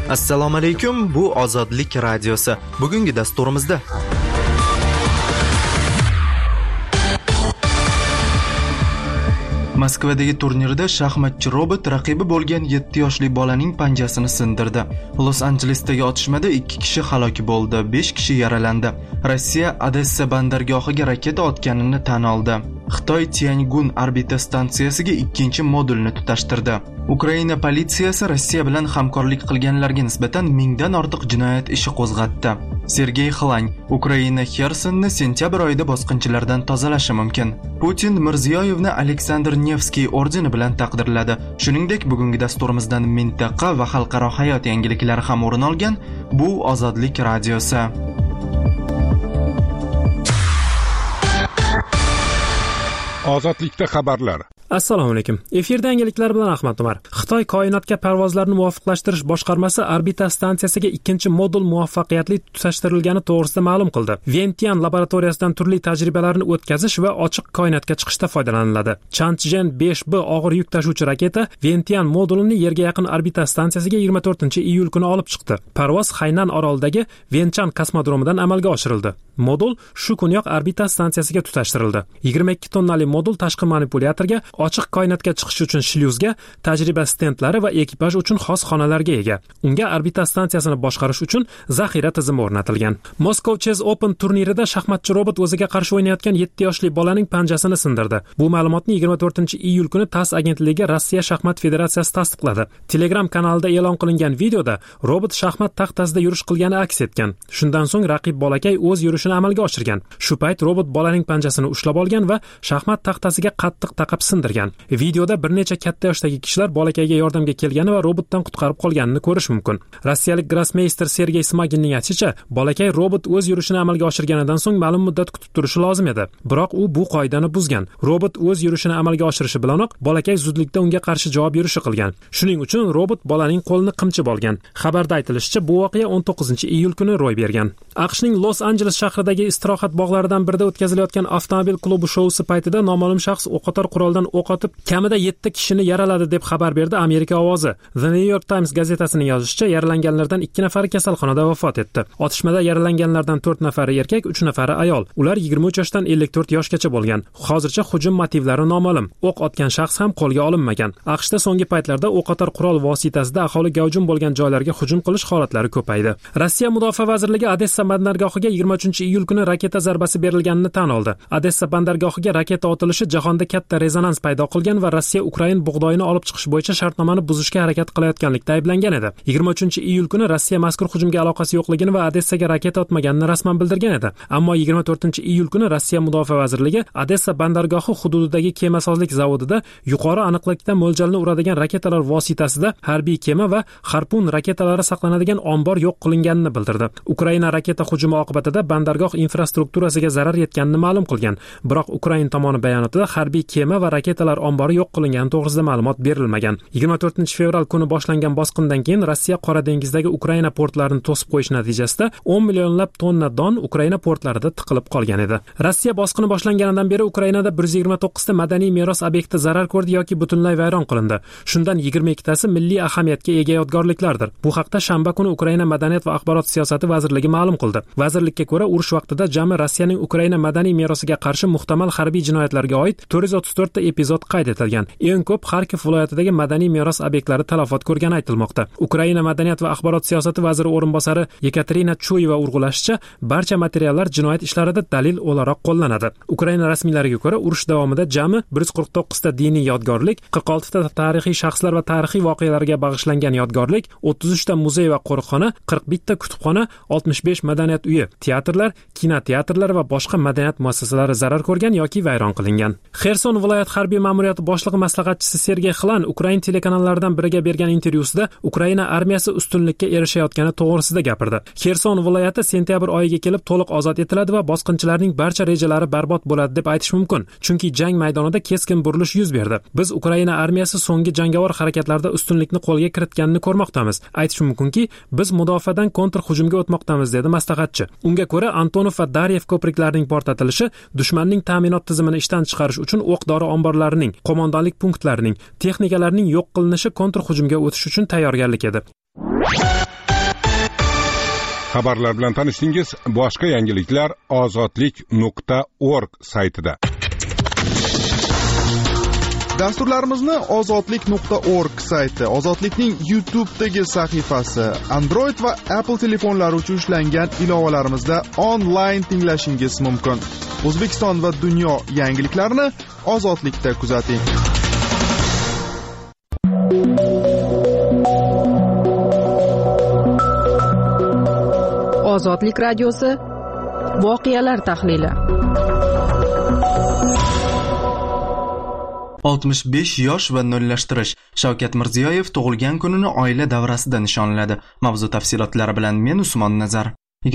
Assalomu alaykum, bu Ozodlik radiosi. Bugungi dasturimizda Moskvadagi turnirda shaxmatchi robot raqibi bo'lgan 7 yoshli bolaning panjasini sindirdi. Los-Anjelesdagi otishmada 2 kishi halok bo'ldi, 5 kishi yaralandi. Rossiya Odessa bandargohiga raketa otganini tan oldi. Xitoy Tiangun orbita stansiyasiga 2-modulni tutashtirdi. Ukraina politsiyasi Rossiya bilan hamkorlik qilganlarga nisbatan 1000 dan ortiq jinoyat ishi qo'zg'atdi. Sergey Xlang Ukraina Xersonni sentyabr oyida bosqinchilardan tozalashi mumkin. Putin Mirziyoyevni Aleksandr Nevskiy ordeni bilan taqdirladi. Shuningdek, bugungi dasturimizdan mintaqa va xalqaro hayot yangiliklari ham o'rin olgan. Bu Ozodlik radiosi. Ozodlikda xabarlar. Assalomu alaykum. Efirda yangiliklar bilan Ahmad Umar. Xitoy koinotga parvozlarni muvofiqlashtirish boshqarmasi orbita stansiyasiga 2-modul muvaffaqiyatli tutashtirilgani to'g'risida ma'lum qildi. Vientiane laboratoriyasidan turli tajribalarni o'tkazish va ochiq koinotga chiqishda foydalaniladi. Chang'e 5B og'ir yuk tashuvchi raketa Vientiane modulini yerga yaqin orbita stansiyasiga 24-iyul kuni olib chiqdi. Parvoz Haynan orolidagi Venchan kosmodromidan amalga oshirildi. Modul shu kuniyoq orbita stansiyasiga tutashtirildi. 22 tonnali modul tashqi manipulyatorga, ochiq koinotga chiqish uchun shlyuzga, tajriba stendlari va ekipaj uchun xos xonalarga ega. Unga orbita stansiyasini boshqarish uchun zaxira tizimi o'rnatilgan. Moscow Chess Open turnirida shaxmatchi robot o'ziga qarshi o'ynayotgan 7 yoshli bolaning panjasini sindirdi. Bu ma'lumotni 24-iyul kuni TASS agentligi Rossiya shaxmat federatsiyasi tasdiqladi. Telegram kanalida e'lon qilingan videoda robot shaxmat taxtasida yurish qilgani aks etgan. Shundan so'ng raqib bolakay o'z yurishini amalga oshirgan. Shu payt robot bolaning panjasini ushlab olgan va shaxmat taxtasiga qattiq taqab sindirgan. Videoda bir necha katta yoshdagi kishilar bolakayga yordamga kelgani va robotdan qutqarib qolganini ko'rish mumkin. Rossiyalik grossmeyster Sergey Smaginning aytishicha, bolakay robot o'z yurishini amalga oshirganidan so'ng ma'lum muddat kutib turishi lozim edi. Biroq u bu qoidani buzgan. Robot o'z yurishini amalga oshirishi bilanoq bolakay zudlikda unga qarshi javob yurishi qilgan. Shuning uchun robot bolaning qo'lini qimchib olgan. Xabarda aytilishicha, bu voqea 19-iyul kuni ro'y bergan. AQShning Los-Anjeles shahridagi istirohat bog'laridan birida o'tkazilayotgan avtomobil klubi shousi paytida noma'lum shaxs o'qotar quroldan o'q otib, kamida 7 kishini yaraladi deb xabar berdi Amerika ovozi. The New York Times gazetasining yozishicha, yaralanganlardan 2 nafari kasalxonada vafot etdi. Otishmada yaralanganlardan 4 nafari erkak, 3 nafari ayol. Ular 23 yoshdan 54 yoshgacha bo'lgan. Hozircha hujum motivlari noma'lum. O'q otgan shaxs ham qo'lga olinmagan. AQShda so'nggi paytlarda o'qotar qurol vositasida aholiga hujum bo'lgan joylarga hujum qilish holatlari ko'paydi. Rossiya Mudofaa vazirligi Odessa bandargohiga 23-iyul kuni raketa zarbasi berilganini tan oldi. Odessa bandargohiga raketa otilishi jahonda katta rezonans paydo qilgan va Rossiya Ukraina bug'doyini olib chiqish bo'yicha shartnomani buzishga harakat qilayotganlikda ayblangan edi. 23-iyul kuni Rossiya mazkur hujumga aloqasi yo'qligini va Odessaga raketa otmaganini rasman bildirgan edi. Ammo 24-iyul kuni Rossiya Mudofaa vazirligi Odessa bandargohi hududidagi kemasozlik zavodida yuqori aniqlikda mo'ljalni uradigan raketalar vositasida harbiy kema va Harpun raketalari saqlanadigan ombor yo'q qilinganini bildirdi. Ukraina raketa hujumi oqibatida bandargoh infrastrukturasiga zarar yetganini ma'lum qilgan. Biroq Ukraina tomoni bayonotida harbiy kema va raketalar ombori yo'q qilingani to'g'risida ma'lumot berilmagan. 24-fevral kuni boshlangan bosqindan keyin Rossiya Qora dengizdagi Ukraina portlarini to'sib qo'yish natijasida 10 millionlab tonna don Ukraina portlarida tiqilib qolgan edi. Rossiya bosqini boshlanganidan beri Ukrainada 129 ta madaniy meros obyekti zarar ko'rdi yoki butunlay vayron qilindi. Shundan 22 tasi milliy ahamiyatga ega yodgorliklardir. Bu haqda shanba kuni Ukraina madaniyat va axborot siyosati vazirligi ma'lum qildi. Vazirlikka ko'ra, urush vaqtida jami Rossiyaning Ukraina madaniy merosiga qarshi muhtamal harbiy jinoyatlarga oid 434 ta epizod qayd etilgan. Eng ko'p Xarkov viloyatidagi madaniy meros obyektlari talafot ko'rgani aytilmoqda. Ukraina madaniyat va axborot siyosati vaziri o'rinbosari Yekaterina Choyeva urg'ulashicha, barcha materiallar jinoyat ishlarida dalil o'laroq qo'llanadi. Ukraina rasmiylariga ko'ra, urush davomida jami 149 ta diniy yodgorlik, 46 ta tarixiy shaxslar va tarixiy voqealarga bag'ishlangan yodgorlik, 33 ta muzey va qo'riqxona, 41 ta kutubxona, 65 madaniyat uyi, teatrlar, kinoteatrlar va boshqa madaniyat muassasalari zarar ko'rgan yoki vayron qilingan. Xerson viloyat harbiy ma'muriyati boshlig'i maslahatchisi Sergey Xlan Ukraina telekanallaridan biriga bergan intervyusida Ukraina armiyasi ustunlikka erishayotgani to'g'risida gapirdi. Xerson viloyati sentyabr oyiga kelib to'liq ozod etiladi va bosqinchilarning barcha rejalari barbod bo'ladi deb aytish mumkin, chunki jang maydonida keskin burilish yuz berdi. Biz Ukraina armiyasi so'nggi jangovar harakatlarda ustunlikni qo'lga kiritganini ko'rmoqdamiz. Aytish mumkinki, biz mudofaadan kontra hujumga o'tmoqdamiz, dedi maslahatchi. Unga ko'ra, Antonov va Daryev ko'priklarining portlatilishi dushmanning ta'minot tizimini ishdan chiqarish uchun o'q-dori omborlarining, qo'mondonlik punktlarining, texnikalarning yo'q qilinishi kontra hujumga o'tish uchun tayyorgarlik edi. Xabarlar bilan tanishdingiz. Boshqa yangiliklar ozodlik.org saytida. Dasturlarimizni ozodlik.org sayti, Ozodlikning YouTube'dagi sahifasi, Android va Apple telefonlari uchun ishlangan ilovalarimizda onlayn tinglashingiz mumkin. O'zbekiston va dunyo yangiliklarini Ozodlikda kuzating. Ozodlik radiosi voqealar tahlili. 65 yosh va nollashtirish. Shavkat Mirziyoyev tug'ilgan kunini oila davrasida nishonladi. Mavzu tafsilotlari bilan men Usmon Nazar.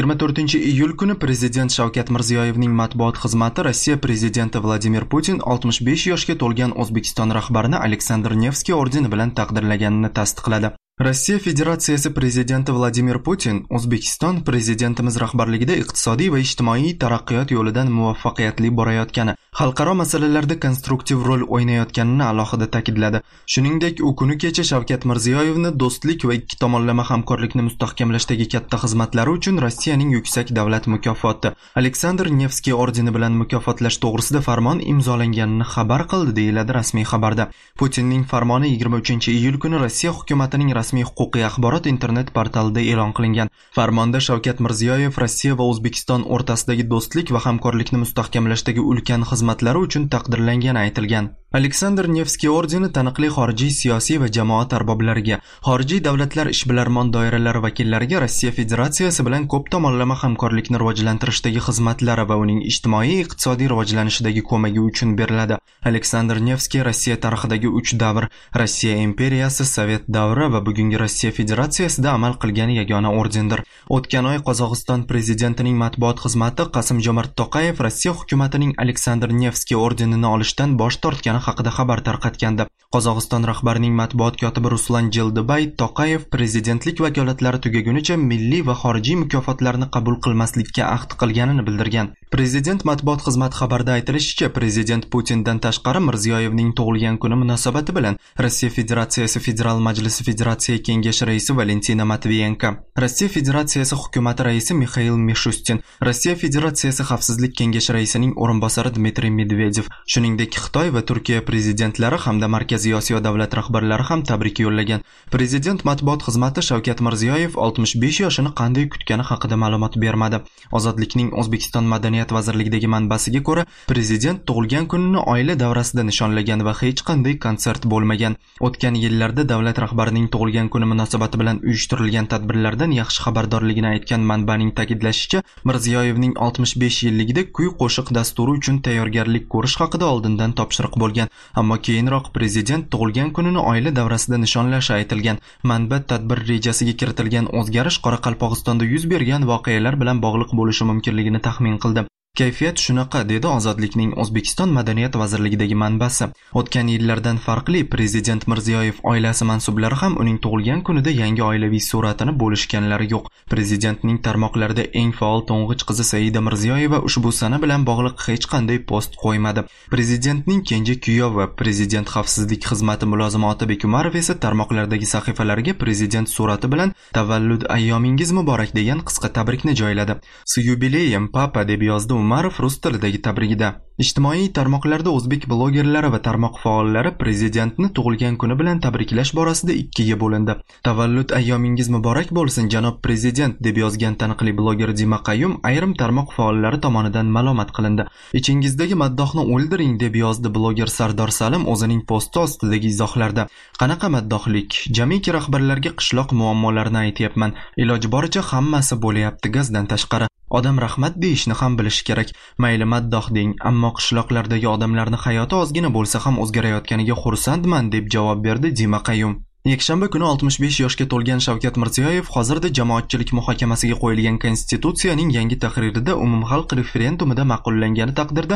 24-iyul kuni Prezident Shavkat Mirziyoyevning matbuot xizmati Rossiya prezidenti Vladimir Putin 65 yoshga to'lgan O'zbekiston rahbarini Aleksandr Nevskiy ordeni bilan taqdirlaganini tasdiqladi. Rossiya Federatsiyasi prezidenti Vladimir Putin O'zbekiston prezidentimiz rahbarligida iqtisodiy va ijtimoiy taraqqiyot yo'lidan muvaffaqiyatli borayotgani, xalqaro masalalarda konstruktiv rol o'ynayotganini alohida ta'kidladi. Shuningdek, u kuni kecha Shavkat Mirziyoyevni do'stlik va ikki tomonlama hamkorlikni mustahkamlashdagi katta xizmatlari uchun Rossiyaning yuksak davlat mukofoti Aleksandr Nevskiy ordeni bilan mukofotlash to'g'risida farmon imzolanganini xabar qildi, deyiladi rasmiy xabarda. Putinning farmoni 23-iyul kuni Rossiya hukumatining rasmiy huquqiy axborot internet portalida e'lon qilingan. Farmonda Shavkat Mirziyoyev Rossiya va O'zbekiston o'rtasidagi do'stlik va hamkorlikni mustahkamlashdagi ulkan xizmatlari uchun taqdirlangani aytilgan. Aleksandr Nevskiy ordeni taniqli xorijiy siyosiy va jamoat arboblariga, xorijiy davlatlar ishbilarmon doiralari vakillariga Rossiya Federatsiyasi bilan ko'p tomonlama hamkorlikni rivojlantirishdagi xizmatlari va uning ijtimoiy-iqtisodiy rivojlanishidagi ko'magi uchun beriladi. Aleksandr Nevskiy Rossiya tarixidagi 3 davr, Rossiya imperiyasi, Sovet davri va bugungi Rossiya Federatsiyasida amal qilgan yagona ordendir. O'tgan oy Qozog'iston prezidentining matbuot xizmati Qasim-Jomart To'qayev Rossiya hukumatining Aleksandr Nevskiy ordenini olishdan bosh tortgani haqida xabar tarqatgandi. Qozog'iston rahbarining matbuot kotibi Ruslan Jeldibay To'qayev prezidentlik vakolatlari tugagunicha milliy va xorijiy mukofotlarni qabul qilmaslikka ahd qilganini bildirgan. Prezident matbuot xizmati xabarida aytilishicha, prezident Putindan tashqari Mirziyoyevning tug'ilgan kuni munosabati bilan Rossiya Federatsiyasi Federal Majlisi Federatsiya Kengashi raisi Valentina Matviyenko, Rossiya Federatsiyasi hukumati raisi Mikhail Mishustin, Rossiya Federatsiyasi Xavfsizlik kengashi raisining o'rinbosari Dmitriy Medvedev, shuningdek Xitoy va Turkiya prezidentlari hamda Markaziy Osiyo davlat rahbarlari ham tabrik yo'llagan. Prezident matbuot xizmati Shavkat Mirziyoyev 65 yoshini qanday kutgani haqida ma'lumot bermadi. Ozodlikning O'zbekiston madaniyat vazirligidagi manbasiga ko'ra, prezident tug'ilgan kunini oila davrasida nishonlagan va hech qanday konsert bo'lmagan. O'tgan yillarda davlat rahbarining tug'ilgan kuni munosabati bilan uyushtirilgan tadbirlardan yaxshi xabardorligini aytgan manbaning ta'kidlashicha, Mirziyoyevning 65 yilligida kuy-qo'shiq dasturi uchun tayyorgarlik ko'rish haqida oldindan topshiriq bo'lgan, ammo keyinroq prezident tug'ilgan kunini oila davrasida nishonlashi aytilgan. Manba tadbir rejasiga kiritilgan o'zgarish Qoraqalpog'istonda yuz bergan voqealar bilan bog'liq bo'lishi mumkinligini taxmin qildi. Kayfiyat shunaqa, dedi Ozodlikning O'zbekiston madaniyat vazirligidagi manbasi. O'tgan yillardan farqli, prezident Mirziyoyev oilasi mansublari ham uning tug'ilgan kunida yangi oilaviy suratini bo'lishganlari yo'q. Prezidentning tarmoqlarida eng faol to'ng'ich qizi Saida Mirziyoyeva ushbu sana bilan bog'liq hech qanday post qo'ymadi. Prezidentning kenja kuyovi, prezident xavfsizlik xizmati mulozimi Otabek Umarov esa tarmoqlardagi sahifalariga prezident surati bilan tavallud ayyomingiz muborak degan qisqa tabrikni joyladi. "С юбилеем, папа" deb yozdi Umarov rus tilidagi tabrigida. Ijtimoiy tarmoqlarda o'zbek blogerlari va tarmoq faollari prezidentni tug'ilgan kuni bilan tabriklash borasida ikkiga bo'lindi. "Tavallud ayyomingiz muborak bo'lsin, janob prezident" deb yozgan taniqli bloger Dima Qayyum ayrim tarmoq faollari tomonidan malomat qilindi. "Ichingizdagi maddohni o'ldiring" deb yozdi bloger Sardor Salim o'zining posti ostidagi izohlarda. "Qanaqa maddohlik? Jamiki rahbarlarga qishloq muammolarini aytyapman. Iloji boricha hammasi bo'layapti gazdan tashqari. Odam rahmat deyishni ham bilishi kerak. Mayli maddoh deng, ammo qishloqlardagi odamlarni hayoti ozgina bo'lsa ham o'zgarayotganiga xursandman" deb javob berdi Dima Qayyum. Yakshanba kuni 65 yoshga to'lgan Shavkat Mirziyoyev hozirda jamoatchilik muhokamasiga qo'yilgan konstitutsiyaning yangi tahririda umumxalq referendumida ma'qullangani taqdirda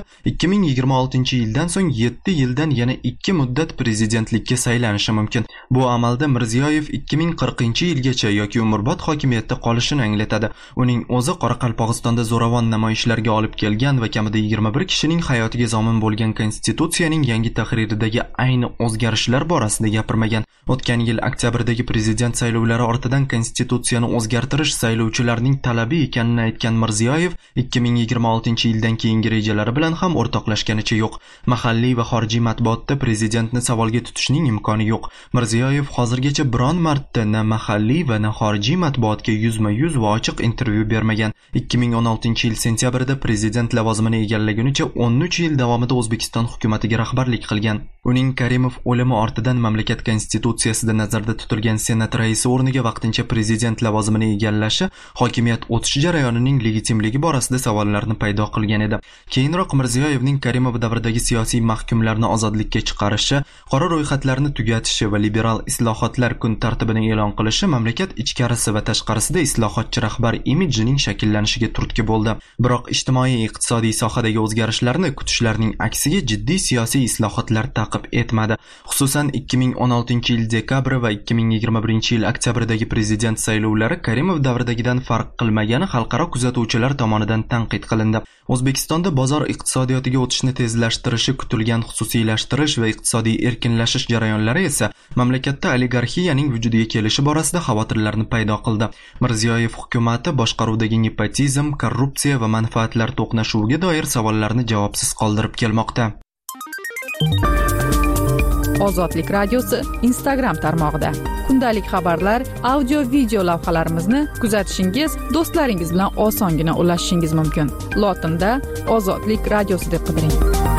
2026-yildan so'ng 7 yildan yana 2 muddat prezidentlikka saylanishi mumkin. Bu amalda Mirziyoyev 2040-yilgacha yoki umrbod hokimiyatda qolishini anglatadi. Uning o'zi Qoraqalpog'istonda zo'ravon namoyishlarga olib kelgan va kamida 21 kishining hayotiga zomin bo'lgan konstitutsiyaning yangi tahriridagi ayni o'zgarishlar borasida gapirmagan. O'tgan o'tgan yil oktyabrdagi prezident saylovlari ortidan konstitutsiyani o'zgartirish saylovchilarning talabi ekanini aytgan Mirziyoyev 2026-yildan keyingi rejalari bilan ham o'rtoqlashganicha yo'q. Mahalliy va xorijiy matbuotda prezidentni savolga tutishning imkoni yo'q. Mirziyoyev hozirgacha biron marta na mahalliy va na xorijiy matbuotga yuzma-yuz va ochiq intervyu bermagan. 2016-yil sentyabrida prezident lavozimini egallagunicha 13 yil davomida O'zbekiston hukumatiga rahbarlik qilgan. Uning Karimov o'limi ortidan mamlakat konstitutsiyasida nazarda tutilgan senat raisi o'rniga vaqtincha prezident lavozimini egallashi hokimiyat o'tish jarayonining legitimligi borasida savollarni paydo qilgan edi. Keyinroq Mirziyoyevning Karimov davridagi siyosiy mahkumlarni ozodlikka chiqarishi, qora ro'yxatlarni tugatishi va liberal islohotlar kun tartibini e'lon qilishi mamlakat ichkarisi va tashqarisida islohotchi rahbar imidjining shakllanishiga turtki bo'ldi. Biroq ijtimoiy-iqtisodiy sohadagi o'zgarishlarni kutishlarning aksiga jiddiy siyosiy islohotlar ta'qib etmadi. Xususan 2016-yil dekabr va 2021-yil oktyabrdagi prezident saylovlari Karimov davridagidan farq qilmagani xalqaro kuzatuvchilar tomonidan tanqid qilindi. O'zbekistonda bozor iqtisodiyotiga o'tishni tezlashtirishi kutilgan xususiylashtirish va iqtisodiy erkinlashish jarayonlari esa mamlakatda oligarxiyaning vujudiga kelishi borasida xavotirlarni paydo qildi. Mirziyoyev hukumati boshqaruvdagi nepotizm, korrupsiya va manfaatlar to'qnashuviga doir savollarni javobsiz qoldirib kelmoqda. Ozodlik radiosi Instagram tarmog'ida kundalik xabarlar, audio, video lavhalarimizni kuzatishingiz, do'stlaringiz bilan osongina ulashishingiz mumkin. Lotinda Ozodlik radiosi deb qidiring.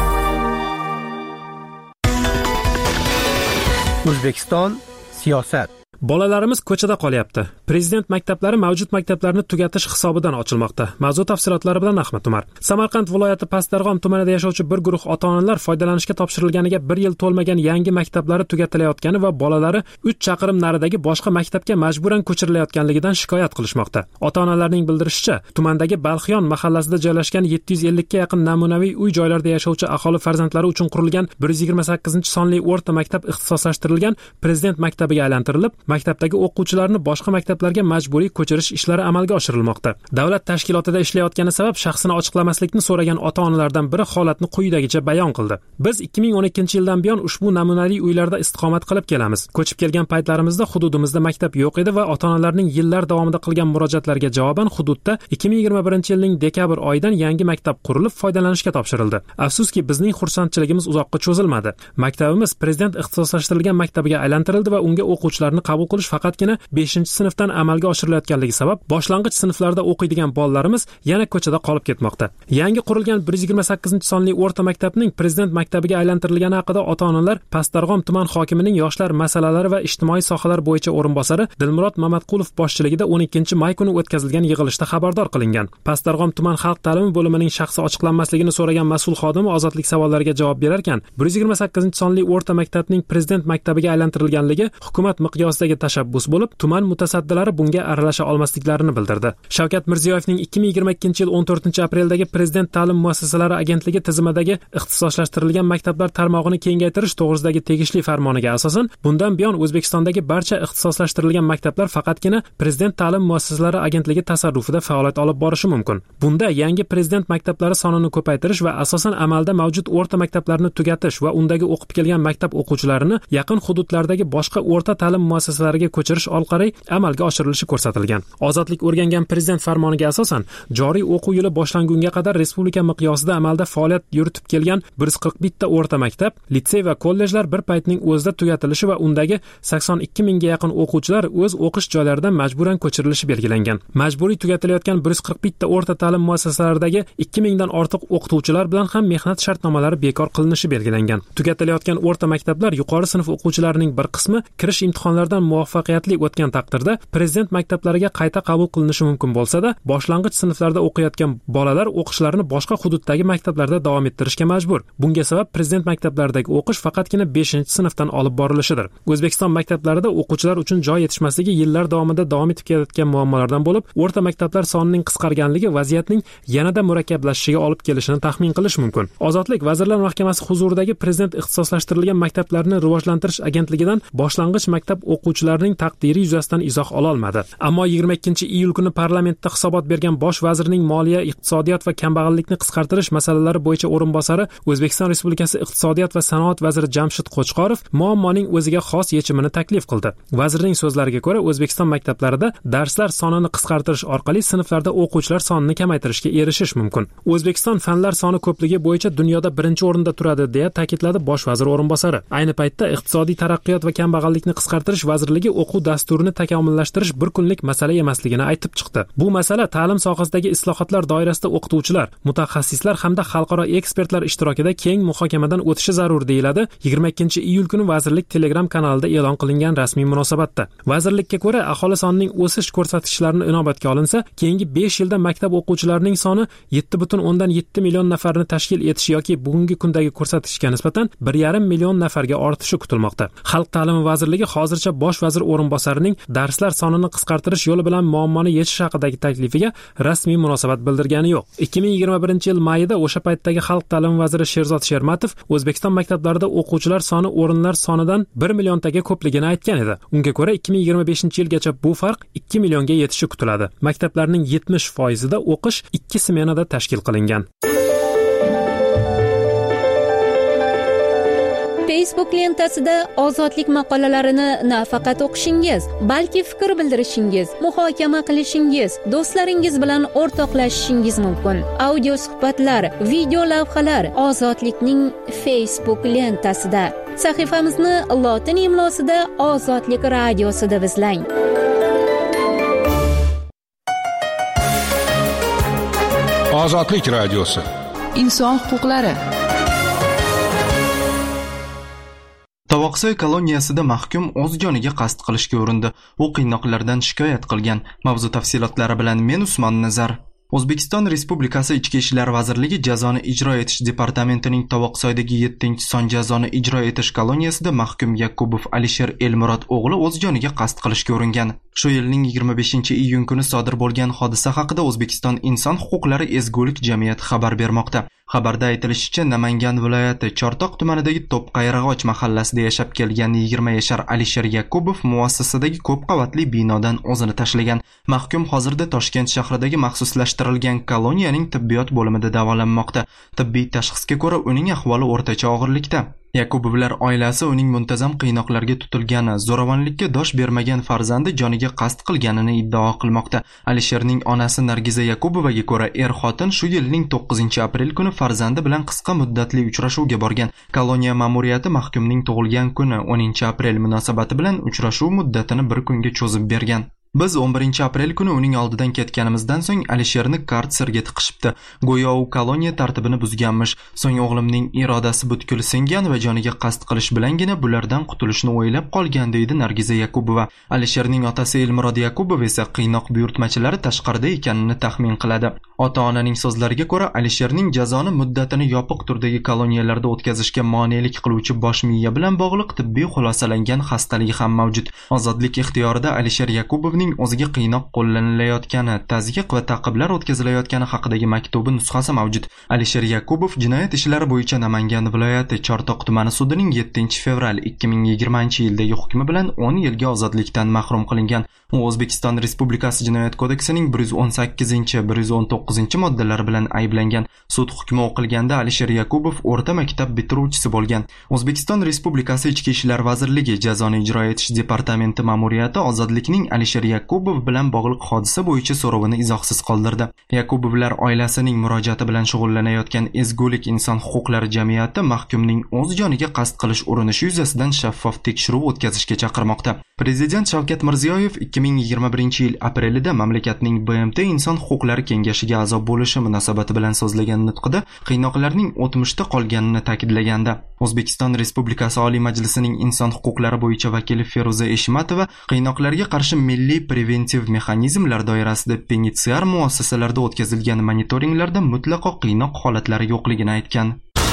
O'zbekiston siyosat. Bolalarimiz ko'chada qolyapti. Prezident maktablari mavjud maktablarni tugatish hisobidan ochilmoqda. Mavzu tafsilotlari bilan Ahmad Umar. Samarqand viloyati Pastdarg'om tumanida yashovchi bir guruh ota-onalar foydalanishga topshirilganiga 1 yil to'lmagan yangi maktablari tugatilayotgani va bolalari 3 chaqirim naridagi boshqa maktabga majburan ko'chirilayotganligidan shikoyat qilishmoqda. Ota-onalarning bildirishicha, tumandagi Balxiyon mahallasida joylashgan 750 ga yaqin namunaviy uy-joylarda yashovchi aholi farzandlari uchun qurilgan 128-sonli o'rta maktab ixtisoslashtirilgan prezident maktabiga aylantirilib, maktabdagi o'quvchilarni boshqa maktablarga majburiy ko'chirish ishlari amalga oshirilmoqda. Davlat tashkilotida ishlayotgani sabab shaxsini ochiqlamaslikni so'ragan ota-onalardan biri holatni quyidagicha bayon qildi. Biz 2012-yildan buyon ushbu namunali uylarda istiqomat qilib kelamiz. Ko'chib kelgan paytlarimizda hududimizda maktab yo'q edi va ota-onalarning yillar davomida qilgan murojaatlariga javoban hududda 2021-yilning dekabr oyidan yangi maktab qurilib foydalanishga topshirildi. Afsuski, bizning xursandchiligimiz uzoqqa cho'zilmadi. Maktabimiz prezident ixtisoslashtirilgan maktabiga aylantirildi va unga o'quvchilarni qabul qilish faqatgina 5-sinfdan amalga oshirilayotganligi sabab boshlang'ich sinflarda o'qiydigan bolalarimiz yana ko'chada qolib ketmoqda. Yangi qurilgan 128-sonli o'rta maktabning prezident maktabiga aylantirilgani haqida ota-onalar Pastdarg'om tuman hokimining yoshlar masalalari va ijtimoiy sohalar bo'yicha o'rinbosari Dilmurod Mamatqulov boshchiligida 12-may kuni o'tkazilgan yig'ilishda xabardor qilingan. Pastdarg'om tuman xalq ta'limi bo'limining shaxsi ochiqlanmasligini so'ragan mas'ul xodimi ozodlik savollariga javob berarkan, 128-sonli o'rta maktabning prezident maktabiga aylantirilganligi hukumat miqyosidagi tashabbus bo'lib, tuman mutasaddilari bunga aralasha olmasliklarini bildirdi. Shavkat Mirziyoyevning 2022-yil 14-apreldagi Prezident ta'lim muassasalari agentligi tizimidagi ixtisoslashtirilgan maktablar tarmog'ini kengaytirish to'g'risidagi tegishli farmoniga asosan, bundan buyon O'zbekistondagi barcha ixtisoslashtirilgan maktablar faqatgina Prezident ta'lim muassasalari agentligi tasarrufida faoliyat olib borishi mumkin. Bunda yangi prezident maktablari sonini ko'paytirish va asosan amalda mavjud o'rta maktablarni tugatish va undagi o'qib kelgan maktab o'quvchilarini yaqin hududlardagi boshqa o'rta ta'lim muassasalariga ko'chirish orqali amalga oshirilishi ko'rsatilgan. Ozodlik o'rgangan prezident farmoniga asosan joriy o'quv yili boshlangunga qadar respublika miqyosida amalda faoliyat yuritib kelgan 141 ta o'rta maktab, litsey va kollejlar bir paytning o'zida tugatilishi va undagi 82 mingga yaqin o'quvchilar o'z o'qish joylaridan majburan ko'chirilishi belgilangan. Majburiy tugatilayotgan 141 ta o'rta ta'lim muassasalaridagi 2 mingdan ortiq o'qituvchilar bilan ham mehnat shartnomalari bekor qilinishi belgilangan. Tugatilayotgan o'rta maktablar yuqori sinf o'quvchilarining bir qismi kirish imtihonlaridan muvaffaqiyatli o'tgan taqdirda prezident maktablariga qayta qabul qilinishi mumkin bo'lsa-da, boshlang'ich sinflarda o'qiyotgan bolalar o'qishlarini boshqa hududdagi maktablarda davom ettirishga majbur. Bunga sabab prezident maktablaridagi o'qish faqatgina 5-sinfdan olib borilishidir. O'zbekiston maktablarida o'quvchilar uchun joy yetishmasligi yillar davomida davom etib kelayotgan muammolardan bo'lib, o'rta maktablar sonining qisqarganligi vaziyatning yanada murakkablashishiga olib kelishini taxmin qilish mumkin. Ozodlik Vazirlar Mahkamasi huzuridagi prezident ixtisoslashtirilgan maktablarni rivojlantirish agentligidan boshlang'ich maktab o'quvchi o'quvchilarning taqdiri yuzasidan izoh ololmadi. Ammo 22-iyul kuni parlamentda hisobot bergan bosh vazirning moliya, iqtisodiyot va kambag'allikni qisqartirish masalalari bo'yicha o'rinbosari O'zbekiston Respublikasi iqtisodiyot va sanoat vaziri Jamshid Qo'chqorov muammoning o'ziga xos yechimini taklif qildi. Vazirning so'zlariga ko'ra, O'zbekiston maktablarida darslar sonini qisqartirish orqali sinflarda o'quvchilar sonini kamaytirishga erishish mumkin. O'zbekiston fanlar soni ko'pligi bo'yicha dunyoda birinchi o'rinda turadi, deya ta'kidladi bosh vazir o'rinbosari. Ayni paytda iqtisodiy taraqqiyot va kambag'allikni qisqartirish vazirligi o'quv dasturini takomillashtirish bir kunlik masala emasligini aytib chiqdi. Bu masala ta'lim sohasidagi islohotlar doirasida o'qituvchilar, mutaxassislar hamda xalqaro ekspertlar ishtirokida keng muhokamadan o'tishi zarur, deyiladi 22-iyul kuni vazirlik Telegram kanalida e'lon qilingan rasmiy munosabatda. Vazirlikka ko'ra, aholi sonining o'sish ko'rsatkichlarini inobatga olinsa, keyingi 5 yilda maktab o'quvchilarining soni 7,7 million nafarni tashkil etishi yoki bugungi kundagi ko'rsatkichga nisbatan 1,5 million nafarga ortishi kutilmoqda. Xalq ta'limi vazirligi hozircha bosh vazir o'rinbosarining darslar sonini qisqartirish yo'li bilan muammoni yechish haqidagi taklifiga rasmiy munosabat bildirgani yo'q. 2021-yil mayida o'sha paytdagi xalq ta'limi vaziri Sherzod Shermatov O'zbekiston maktablarida o'quvchilar soni o'rinlar sonidan 1 milliontaga ko'pligini aytgan edi. Unga ko'ra 2025-yilgacha bu farq 2 millionga yetishi kutiladi. Maktablarning 70%da o'qish 2 smenada tashkil qilingan. Facebook lentasida ozodlik maqolalarini nafaqat o'qishingiz, balki fikr bildirishingiz, muhokama qilishingiz, do'stlaringiz bilan o'rtoqlashishingiz mumkin. Audio suhbatlar, video lavhalar ozodlikning Facebook lentasida. Sahifamizni lotin imlosida Ozodlik radiosi deb izlang. Ozodlik radiosi. Inson huquqlari. Tovoqsoy koloniyasida mahkum o'z joniga qasd qilishga urindi. U qiynoqlardan shikoyat qilgan. Mavzu tafsilotlari bilan men Usmon Nazar. O'zbekiston Respublikasi Ichki ishlar vazirligi jazoni ijro etish departamentining Tovoqsoydagi 7-son jazoni ijro etish koloniyasida mahkum Yakubov Alisher Elmurod o'g'li o'z joniga qasd qilishga uringan. Shu yilning 25-iyun kuni sodir bo'lgan hodisa haqida O'zbekiston Inson huquqlari ezgulik jamiyati xabar bermoqda. Xabarda aytilishicha, Namangan viloyati Chortoq tumanidagi To'pqayrag'och mahallasida yashab kelgan 20 yashar Alisher Yakubov muassasadagi ko'p qavatli binodan o'zini tashlagan. Mahkum hozirda Toshkent shahridagi maxsuslashtirilgan koloniyaning tibbiyot bo'limida davolanmoqda. Tibbiy tashxisga ko'ra uning ahvoli o'rtacha og'irlikda. Yakubovlar oilasi uning muntazam qiynoqlarga tutilgani, zo'ravonlikka dosh bermagan farzandi joniga qasd qilganini iddao qilmoqda. Alisherning onasi Nargiza Yakubovaga ko'ra, xotin shu yilning 9-aprel kuni farzandi bilan qisqa muddatli uchrashuvga borgan. Koloniya ma'muriyati mahkumning tug'ilgan kuni 10-aprel munosabati bilan uchrashuv muddatini bir kunga cho'zib bergan. Biz 11-aprel kuni uning oldidan ketganimizdan so'ng Alisherni karserga tiqishibdi. Go'yo u koloniya tartibini buzganmish. So'ng o'g'limning irodasi butkul singan va joniga qasd qilish bilangina bulardan qutulishni o'ylab qolgan, deydi Nargiza Yakubova. Alisherning otasi Elmurod Yakubov esa qiynoq buyurtmachilari tashqarida ekanini taxmin qiladi. Ota-onaning so'zlariga ko'ra, Alisherning jazoni muddatini yopiq turdagi koloniyalarda o'tkazishga monelik qiluvchi bosh miya bilan bog'liq tibbiy xulosalangan xastaligi ham mavjud. Ozodlik ixtiyorida Alisher Yakubovning o'ziga qiynoq qo'llanilayotgani, tazyiq va ta'qiblar o'tkazilayotgani haqidagi maktubi nusxasi mavjud. Alisher Yakubov jinoyat ishlari bo'yicha Namangan viloyati Chortoq tumani sudining 7-fevral 2020-yildagi hukmi bilan 10 yilga ozodlikdan mahrum qilingan. U O'zbekiston Respublikasi Jinoyat kodeksining 118-119-moddalari bilan ayblangan. Sud hukmi o'qilganda Alisher Yakubov o'rta maktab bitiruvchisi bo'lgan. O'zbekiston Respublikasi Ichki ishlar vazirligi jazoni ijro etish departamenti ma'muriyati ozodlikning Alisher Yakubov bilan bog'liq hodisa bo'yicha so'rovini izohsiz qoldirdi. Yakubovlar oilasining murojaati bilan shug'ullanayotgan ezgulik inson huquqlari jamiyati mahkumning o'z joniga qasd qilish urinishi yuzasidan shaffof tekshiruv o'tkazishga chaqirmoqda. Prezident Shavkat Mirziyoyev 2021-yil aprelida mamlakatning BMT Inson huquqlari kengashiga a'zo bo'lishi munosabati bilan so'zlagan nutqida qiynoqlarning o'tmishda qolganini ta'kidlaganda, O'zbekiston Respublikasi Oliy Majlisining inson huquqlari bo'yicha vakili Feruza Eshmatova qiynoqlarga qarshi milliy preventiv mexanizmlar doirasida penitensiar muassasalarda o'tkazilgan monitoringlarda mutlaqo qiynoq holatlari yo'qligini aytgan.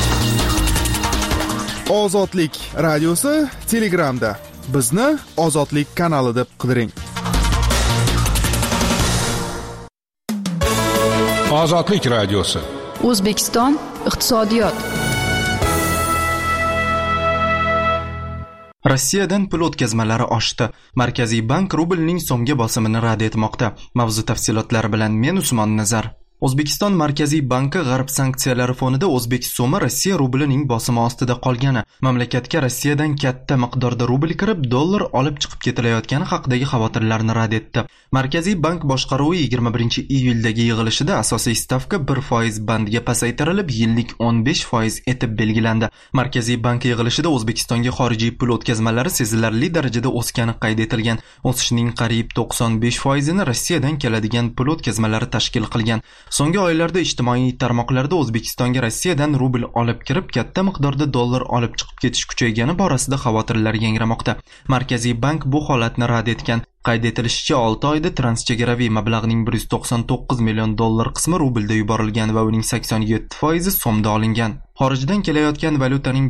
Ozodlik radiosi Telegramda. Bizni Ozodlik kanali deb qidiring. Ozodlik radiosi. O'zbekiston iqtisodiyot. Rossiyadan pul o'tkazmalari oshdi. Markaziy bank rublning so'mga bosimini rad etmoqda. Mavzu tafsilotlari bilan men Usmon Nazar. O'zbekiston Markaziy banki g'arb sanksiyalari fonida o'zbek so'mi Rossiya rublining bosimi ostida qolgani, mamlakatga Rossiyadan katta miqdorda rubl kirib, dollar olib chiqib ketilayotgani haqidagi xavotirlarni rad etdi. Markaziy bank boshqaruvi 21-iyuldagi yig'ilishida asosiy stavka 1% bandiga pasaytirilib, yillik 15% etib belgilandi. Markaziy bank yig'ilishida O'zbekistonga xorijiy pul o'tkazmalari sezilarli darajada o'sgani qayd etilgan. O'sishning qariyb 95%ni Rossiyadan keladigan pul o'tkazmalari tashkil qilgan. So'nggi oylarda ijtimoiy tarmoqlarda O'zbekistonga Rossiyadan rubl olib kirib, katta miqdorda dollar olib chiqib ketish kuchaygani borasida xavotirlar yangramoqda. Markaziy bank bu holatni rad etgan. Qayd etilishicha, 6 oyda transchegaraviy mablag'ning 199 million dollar qismi rublda yuborilgan va uning 87% so'mda olingan. Xorijdan kelayotgan valyutaning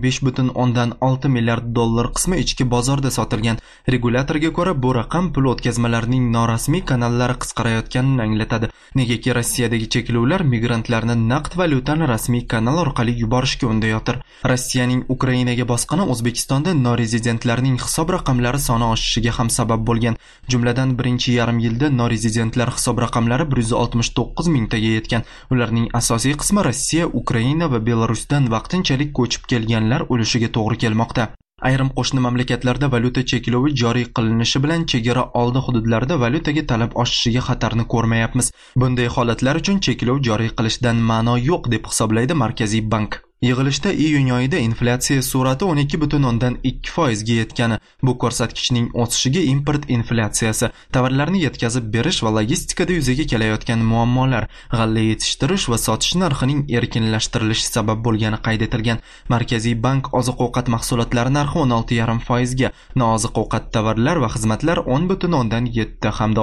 5.6 milliard dollar qismi ichki bozorda sotilgan. Regulatorga ko'ra, bu raqam pul o'tkazmalarining norasmiy kanallari qisqarayotganini anglatadi. Negaki Rossiyadagi cheklovlar migrantlarni naqd valyutani rasmiy kanal orqali yuborishga undayotir. Rossiyaning Ukrainaga bosqini O'zbekistonda norezidentlarning hisob raqamlari soni oshishiga ham sabab bo'lgan. Jumladan birinchi yarim yilda norezidentlar hisob raqamlari 169 mingtaga yetgan. Ularning asosiy qismi Rossiya, Ukraina va Belarusdan vaqtinchalik ko'chib kelganlar ulushiga to'g'ri kelmoqda. Ayrim qo'shni mamlakatlarda valyuta cheklovi joriy qilinishi bilan chegara oldi hududlarda valyutaga talab oshishiga xatarni ko'rmayapmiz. Bunday holatlar uchun cheklov joriy qilishdan ma'no yo'q deb hisoblaydi Markaziy bank. Yig'ilishda iyun oyida inflyatsiya sur'ati 12.2% ga yetgani, bu ko'rsatkichning o'sishiga import inflyatsiyasi, tovarlarni yetkazib berish va logistikada yuzaga kelayotgan muammolar, g'alla yetishtirish va sotish narxining erkinlashtirilishi sabab bo'lgani qayd etilgan. Markaziy bank oziq-ovqat mahsulotlari narxi 16.5% ga, nooziq-ovqat tovarlar va xizmatlar 10.7 hamda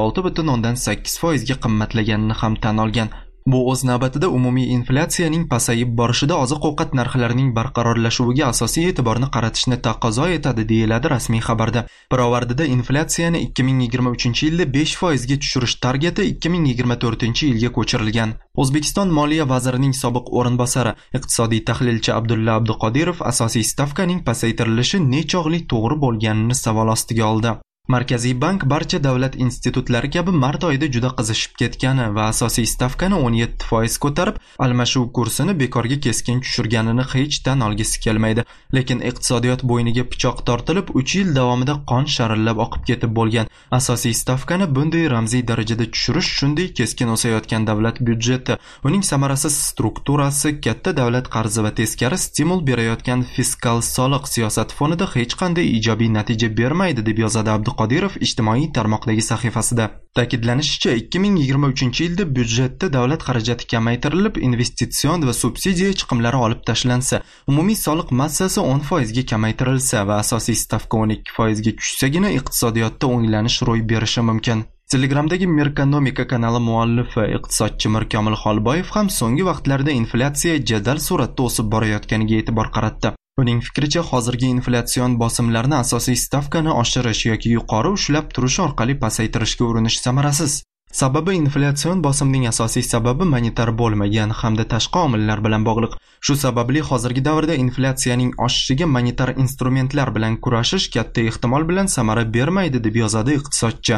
6.8% ga qimmatlaganini ham tan olgan. Bu o'z navbatida umumiy inflyatsiyaning pasayib borishida oziq-ovqat narxlarining barqarorlashuviga asosiy e'tiborni qaratishni taqozo etadi, deyiladi rasmiy xabarda. Pirovardida inflyatsiyani 2023-yilda 5% ga tushirish targeti 2024-yilga ko'chirilgan. O'zbekiston Moliya vazirining sobiq o'rinbosari, iqtisodiy tahlilchi Abdulla Abduqodirov asosiy stavkaning pasaytirilishi nechog'lik to'g'ri bo'lganini savol ostiga oldi. Markaziy bank barcha davlat institutlari kabi mart oyida juda qizishib ketgani va asosiy stavkani 17% ko'tarib, almashuv kursini bekorga keskin tushirganini hech tan olgisi kelmaydi. Lekin iqtisodiyot bo'yniga pichoq tortilib, 3 yil davomida qon sharillab oqib ketib bo'lgan. Asosiy stavkani bunday ramziy darajada tushirish shunday keskin o'sayotgan davlat byudjeti, uning samarasiz strukturasi, katta davlat qarzi va teskari stimul berayotgan fiskal soliq siyosati fonida hech qanday ijobiy natija bermaydi, deb yozadi Qodirov ijtimoiy tarmoqdagi sahifasida. Ta'kidlanishicha, 2023-yilda byudjetda davlat xarajati kamaytirilib, investitsion va subsidiya chiqimlari olib tashlansa, umumiy soliq massasi 10% ga kamaytirilsa va asosiy stavka 12% ga tushsagina iqtisodiyotda o'nglanish ro'y berishi mumkin. Telegramdagi Merkonomika kanali muallifi iqtisodchi Mirkomil Xolboyev ham so'nggi vaqtlarda inflyatsiya jadal sur'atda o'sib borayotganiga e'tibor qaratdi. Uning fikricha, hozirgi inflyatsion bosimlarni asosiy stavkani oshirish yoki yuqori ushlab turish orqali pasaytirishga urinish samarasiz. Sababi inflyatsion bosimning asosiy sababi monetar bo'lmagan hamda tashqi omillar bilan bog'liq. Shu sababli hozirgi davrda inflyatsiyaning oshishiga monetar instrumentlar bilan kurashish katta ehtimol bilan samara bermaydi, deb yozadi iqtisodchi.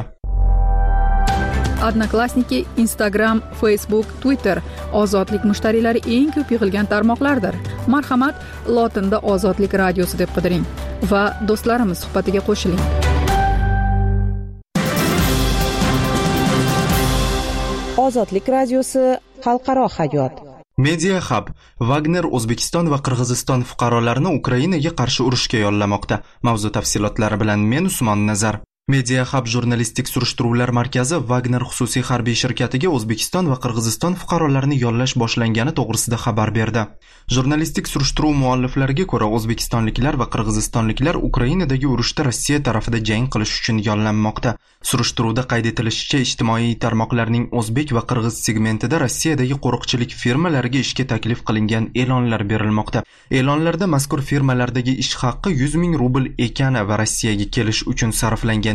Odnoklassniki, Instagram, Facebook, Twitter ozodlik mushtariylari eng ko'p yig'ilgan tarmoqlardir. Marhamat, lotinda Ozodlik radiosi deb qidiring va do'stlarimiz suhbatiga qo'shiling. Ozodlik radiosi xalqaro hayot. Media Hub Wagner O'zbekiston va Qirg'iziston fuqarolarini Ukrainaga qarshi urushga yollamoqda. Mavzu tafsilotlari bilan men Usmon Nazar. Media Hub jurnalistik surishtiruvlar markazi Wagner xususiy harbiy shirkatiga O'zbekiston va Qirg'iziston fuqarolarini yollash boshlangani to'g'risida xabar berdi. Jurnalistik surishtiruv mualliflariga ko'ra, o'zbekistonliklar va qirg'izistonliklar Ukrainadagi urushda Rossiya tarafida jang qilish uchun yollanmoqda. Surishtiruvda qayd etilishicha, ijtimoiy tarmoqlarning o'zbek va qirg'iz segmentida Rossiyadagi qo'riqchilik firmalariga ishga taklif qilingan e'lonlar berilmoqda. E'lonlarda mazkur firmalardagi ish haqqi 100 ming rubl ekani va Rossiyaga kelish uchun sarflangan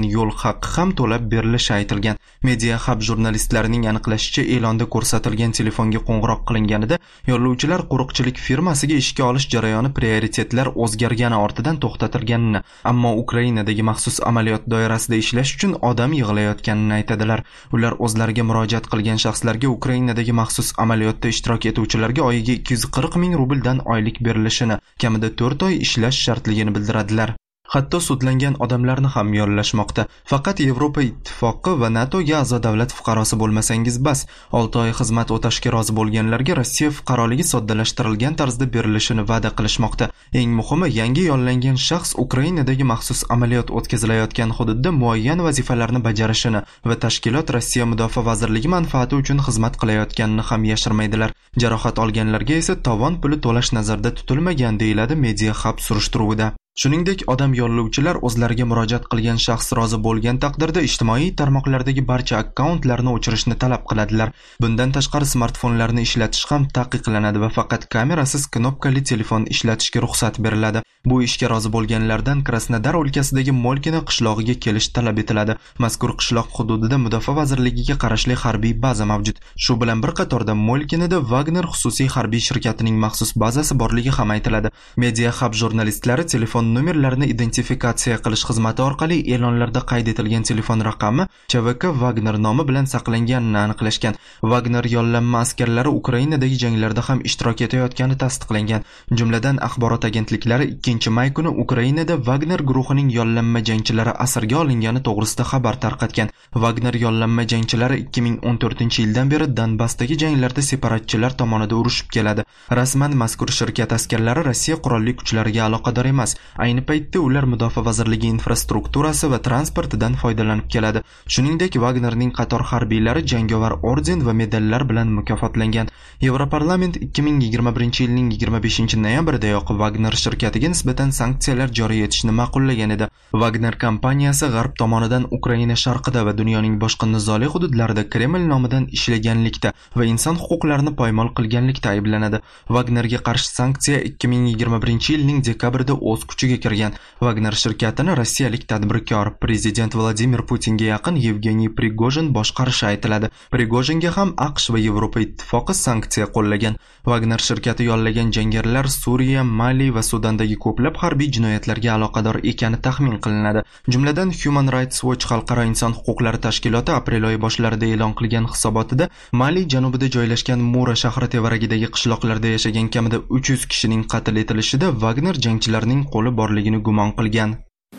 yo'l haqqi ham to'lab berilishi aytilgan. Media Hub jurnalistlarining aniqlashicha, e'londa ko'rsatilgan telefonga qo'ng'iroq qilinganida yo'llovchilar qo'riqchilik firmasiga ishga olish jarayoni prioritetlar o'zgargani ortidan to'xtatilganini, ammo Ukrainadagi maxsus amaliyot doirasida ishlash uchun odam yig'ilayotganini aytadilar. Ular o'zlariga murojaat qilgan shaxslarga Ukrainadagi maxsus amaliyotda ishtirok etuvchilarga oyiga 240 ming rubldan oylik berilishini, kamida 4 oy ishlash shartligini bildiradilar. Hatto sudlangan odamlarni ham yollashmoqda. Faqat Yevropa Ittifoqi va NATOga a'zo davlat fuqarosi bo'lmasangiz bas. 6 oy xizmat o'tashga rozi bo'lganlarga Rossiya fuqaroligi soddalashtirilgan tarzda berilishini va'da qilishmoqda. Eng muhimi, yangi yollangan shaxs Ukrainadagi maxsus amaliyot o'tkazilayotgan hududda muayyan vazifalarni bajarishini va tashkilot Rossiya Mudofaa vazirligi manfaati uchun xizmat qilayotganini ham yashirmaydilar. Jarohat olganlarga esa tovon puli to'lash nazarda tutilmagan, deyiladi Media Hub surishtiruvida. Shuningdek, odam yollovchilar o'zlariga murojaat qilgan shaxs rozi bo'lgan taqdirda ijtimoiy tarmoqlardagi barcha akkauntlarni o'chirishni talab qiladilar. Bundan tashqari smartfonlarni ishlatish ham taqiqlanadi va faqat kamerasiz knopkali telefon ishlatishga ruxsat beriladi. Bu ishga rozi bo'lganlardan Krasnodar o'lkasidagi Molkino qishlog'iga kelish talab etiladi. Mazkur qishloq hududida Mudofaa vazirligiga qarashli harbiy baza mavjud. Shu bilan bir qatorda Molkinoda Wagner xususiy harbiy shirkatining maxsus bazasi borligi ham aytiladi. Media Hub jurnalistlari telefon nomerlarini identifikatsiya qilish xizmati orqali e'lonlarda qayd etilgan telefon raqami CVK Wagner nomi bilan saqlanganini aniqlashgan. Wagner yollanma askarlari Ukrainadagi janglarda ham ishtirok etayotgani tasdiqlangan. Jumladan axborot agentliklari 2-may kuni Ukrainada Wagner guruhining yollanma jangchilari asirga olingani to'g'risida xabar tarqatgan. Wagner yollanma jangchilari 2014-yildan beri Donbassdagi janglarda separatchilar tomonidan urushib keladi. Rasman mazkur shirkat askarlari Rossiya qurolli kuchlariga aloqador emas. Ayni paytda ular Mudofaa vazirligi infrastrukturasi va transportidan foydalanib keladi. Shuningdek, Wagnerning qator harbiylari jangovar orden va medallar bilan mukofotlangan. Yevroparlament 2021-yilning 25-noyabridayoq Wagner shirkatiga nisbatan sanksiyalar joriy etishni ma'qullagan edi. Wagner kompaniyasi G'arb tomonidan Ukraina sharqida va dunyoning boshqa nizoli hududlarida Kreml nomidan ishlaganlikda va inson huquqlarini poymol qilganlikda ayblanadi. Wagnerga qarshi sanksiya 2021-yilning dekabrida o'z kuchiga kirgan. Wagner shirkatini rossiyalik tadbirkor prezident Vladimir Putinga yaqin Yevgeniy Prigojin boshqarishi aytiladi. Prigojinga ham AQSh va Yevropa Ittifoqi sanksiya qo'llagan. Wagner shirkati yollagan jangarilar Suriya, Mali va Sudandagi ko'plab harbiy jinoyatlarga aloqador ekani taxmin qilinadi. Jumladan Human Rights Watch xalqaro inson huquqlari tashkiloti aprel oyi boshlarida e'lon qilgan hisobotida Mali janubida joylashgan Mura shahri tevaragidagi qishloqlarda yashagan kamida 300 kishining qatl etilishida Wagner jangchilarining qo'li borligini gumon qilgan.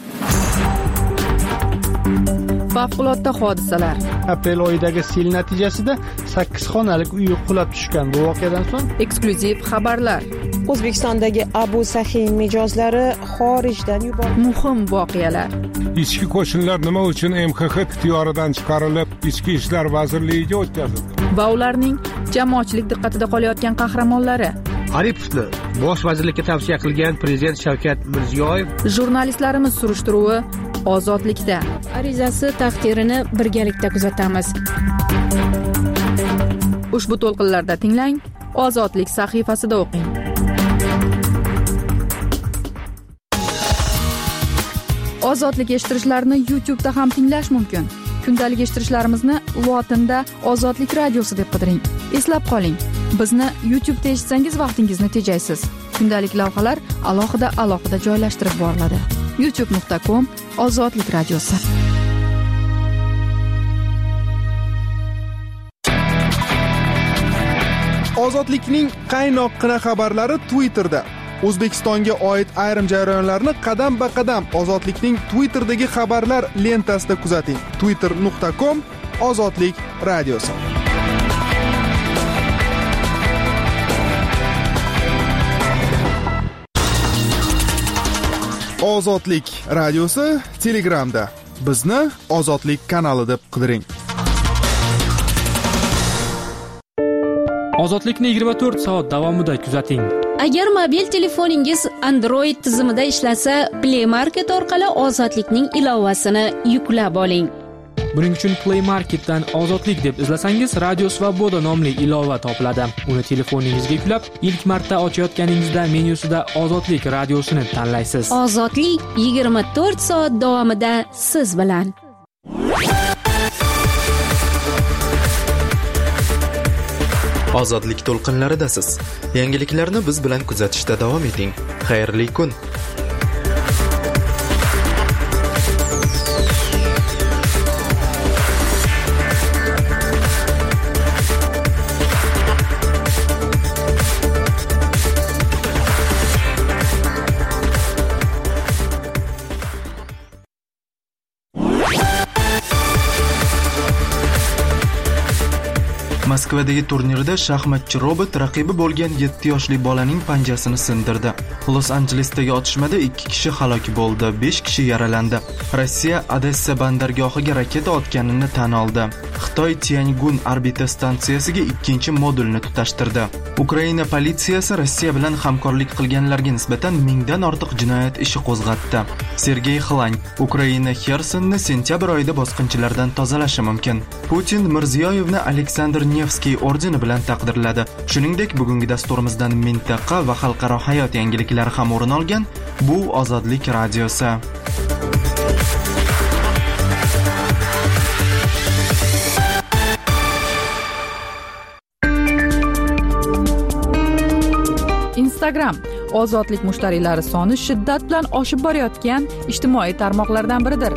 Favqulodda hodisalar. Aprel oyidagi sel natijasida 8 xonalik uy qulab tushgan. Bu voqeadan so'ng Eksklyuziv xabarlar. O'zbekistondagi Abu Sahiy mijozlari xorijdan yuborildi. Muhim voqealar. Ichki qo'shinlar nima uchun MXX ixtiyoridan chiqarilib, Ichki ishlar vazirligiga o'tkazildi? Va ularning jamoatchilik diqqatida qolayotgan qahramonlari. Aripovni bosh vazirlikka tavsiya qilgan prezident Shavkat Mirziyoyev. Jurnalistlarimiz surishtiruvi Ozodlikda. Arizasi taqdirini birgalikda kuzatamiz. Ushbu to'lqinlarda tinglang, Ozodlik sahifasida o'qing. Ozodlik eshittirishlarni YouTube'da ham tinglash mumkin. Kundalik eshittirishlarimizni lotinda Ozodlik radiosi deb qidiring. Eslab qoling, bizni YouTube'da eshitsangiz vaqtingizni tejaysiz. Kundalik lavhalar alohida joylashtirib boriladi. youtube.com/Ozodlik radiosi. Ozodlikning qaynoqqina xabarlari Twitterda. O'zbekistonga oid ayrim jarayonlarni qadam-ba-qadam Ozodlikning Twitterdagi xabarlar lentasida kuzating. twitter.com/Ozodlik radiosi. Ozodlik radiosi Telegramda. Bizni Ozodlik kanali deb qidiring. Ozodlikni 24 soat davomida kuzating. Agar mobil telefoningiz Android tizimida ishlasa, Play Market orqali Ozodlikning ilovasini yuklab oling. Buning uchun Play Marketdan Ozodlik deb izlasangiz, Radio Svoboda nomli ilova topiladi. Uni telefoningizga yuklab, ilk marta ochayotganingizda menyusida Ozodlik radiosini tanlaysiz. Ozodlik 24 soat davomida siz bilan. Ozodlik to'lqinlaridasiz. Yangiliklarni biz bilan kuzatishda davom eting. Xayrli kun. Moskvadagi turnirda shaxmatchi robot raqibi bo'lgan 7 yoshli bolaning panjasini sindirdi. Los-Anjelesdagi otishmada 2 kishi halok bo'ldi, 5 kishi yaralandi. Rossiya Odessa bandargohiga raketa otganini tan oldi. Xitoy Tiangun orbita stansiyasiga 2-modulni tutashtirdi. Ukraina politsiyasi Rossiya bilan hamkorlik qilganlarga nisbatan 1000 dan ortiq jinoyat ishi qo'zg'atdi. Sergey Xlany Ukraina Xersonni sentyabr oyida bosqinchilardan tozalashi mumkin. Putin Mirziyoyevni Aleksandr Nevskiy ordeni bilan taqdirladi. Shuningdek, bugungi dasturimizdan mintaqa va xalqaro hayot yangiliklari ham o'rin olgan. Bu Ozodlik radiosi. Instagram ozodlik mushtariylari soni shiddat bilan oshib borayotgan ijtimoiy tarmoqlardan biridir.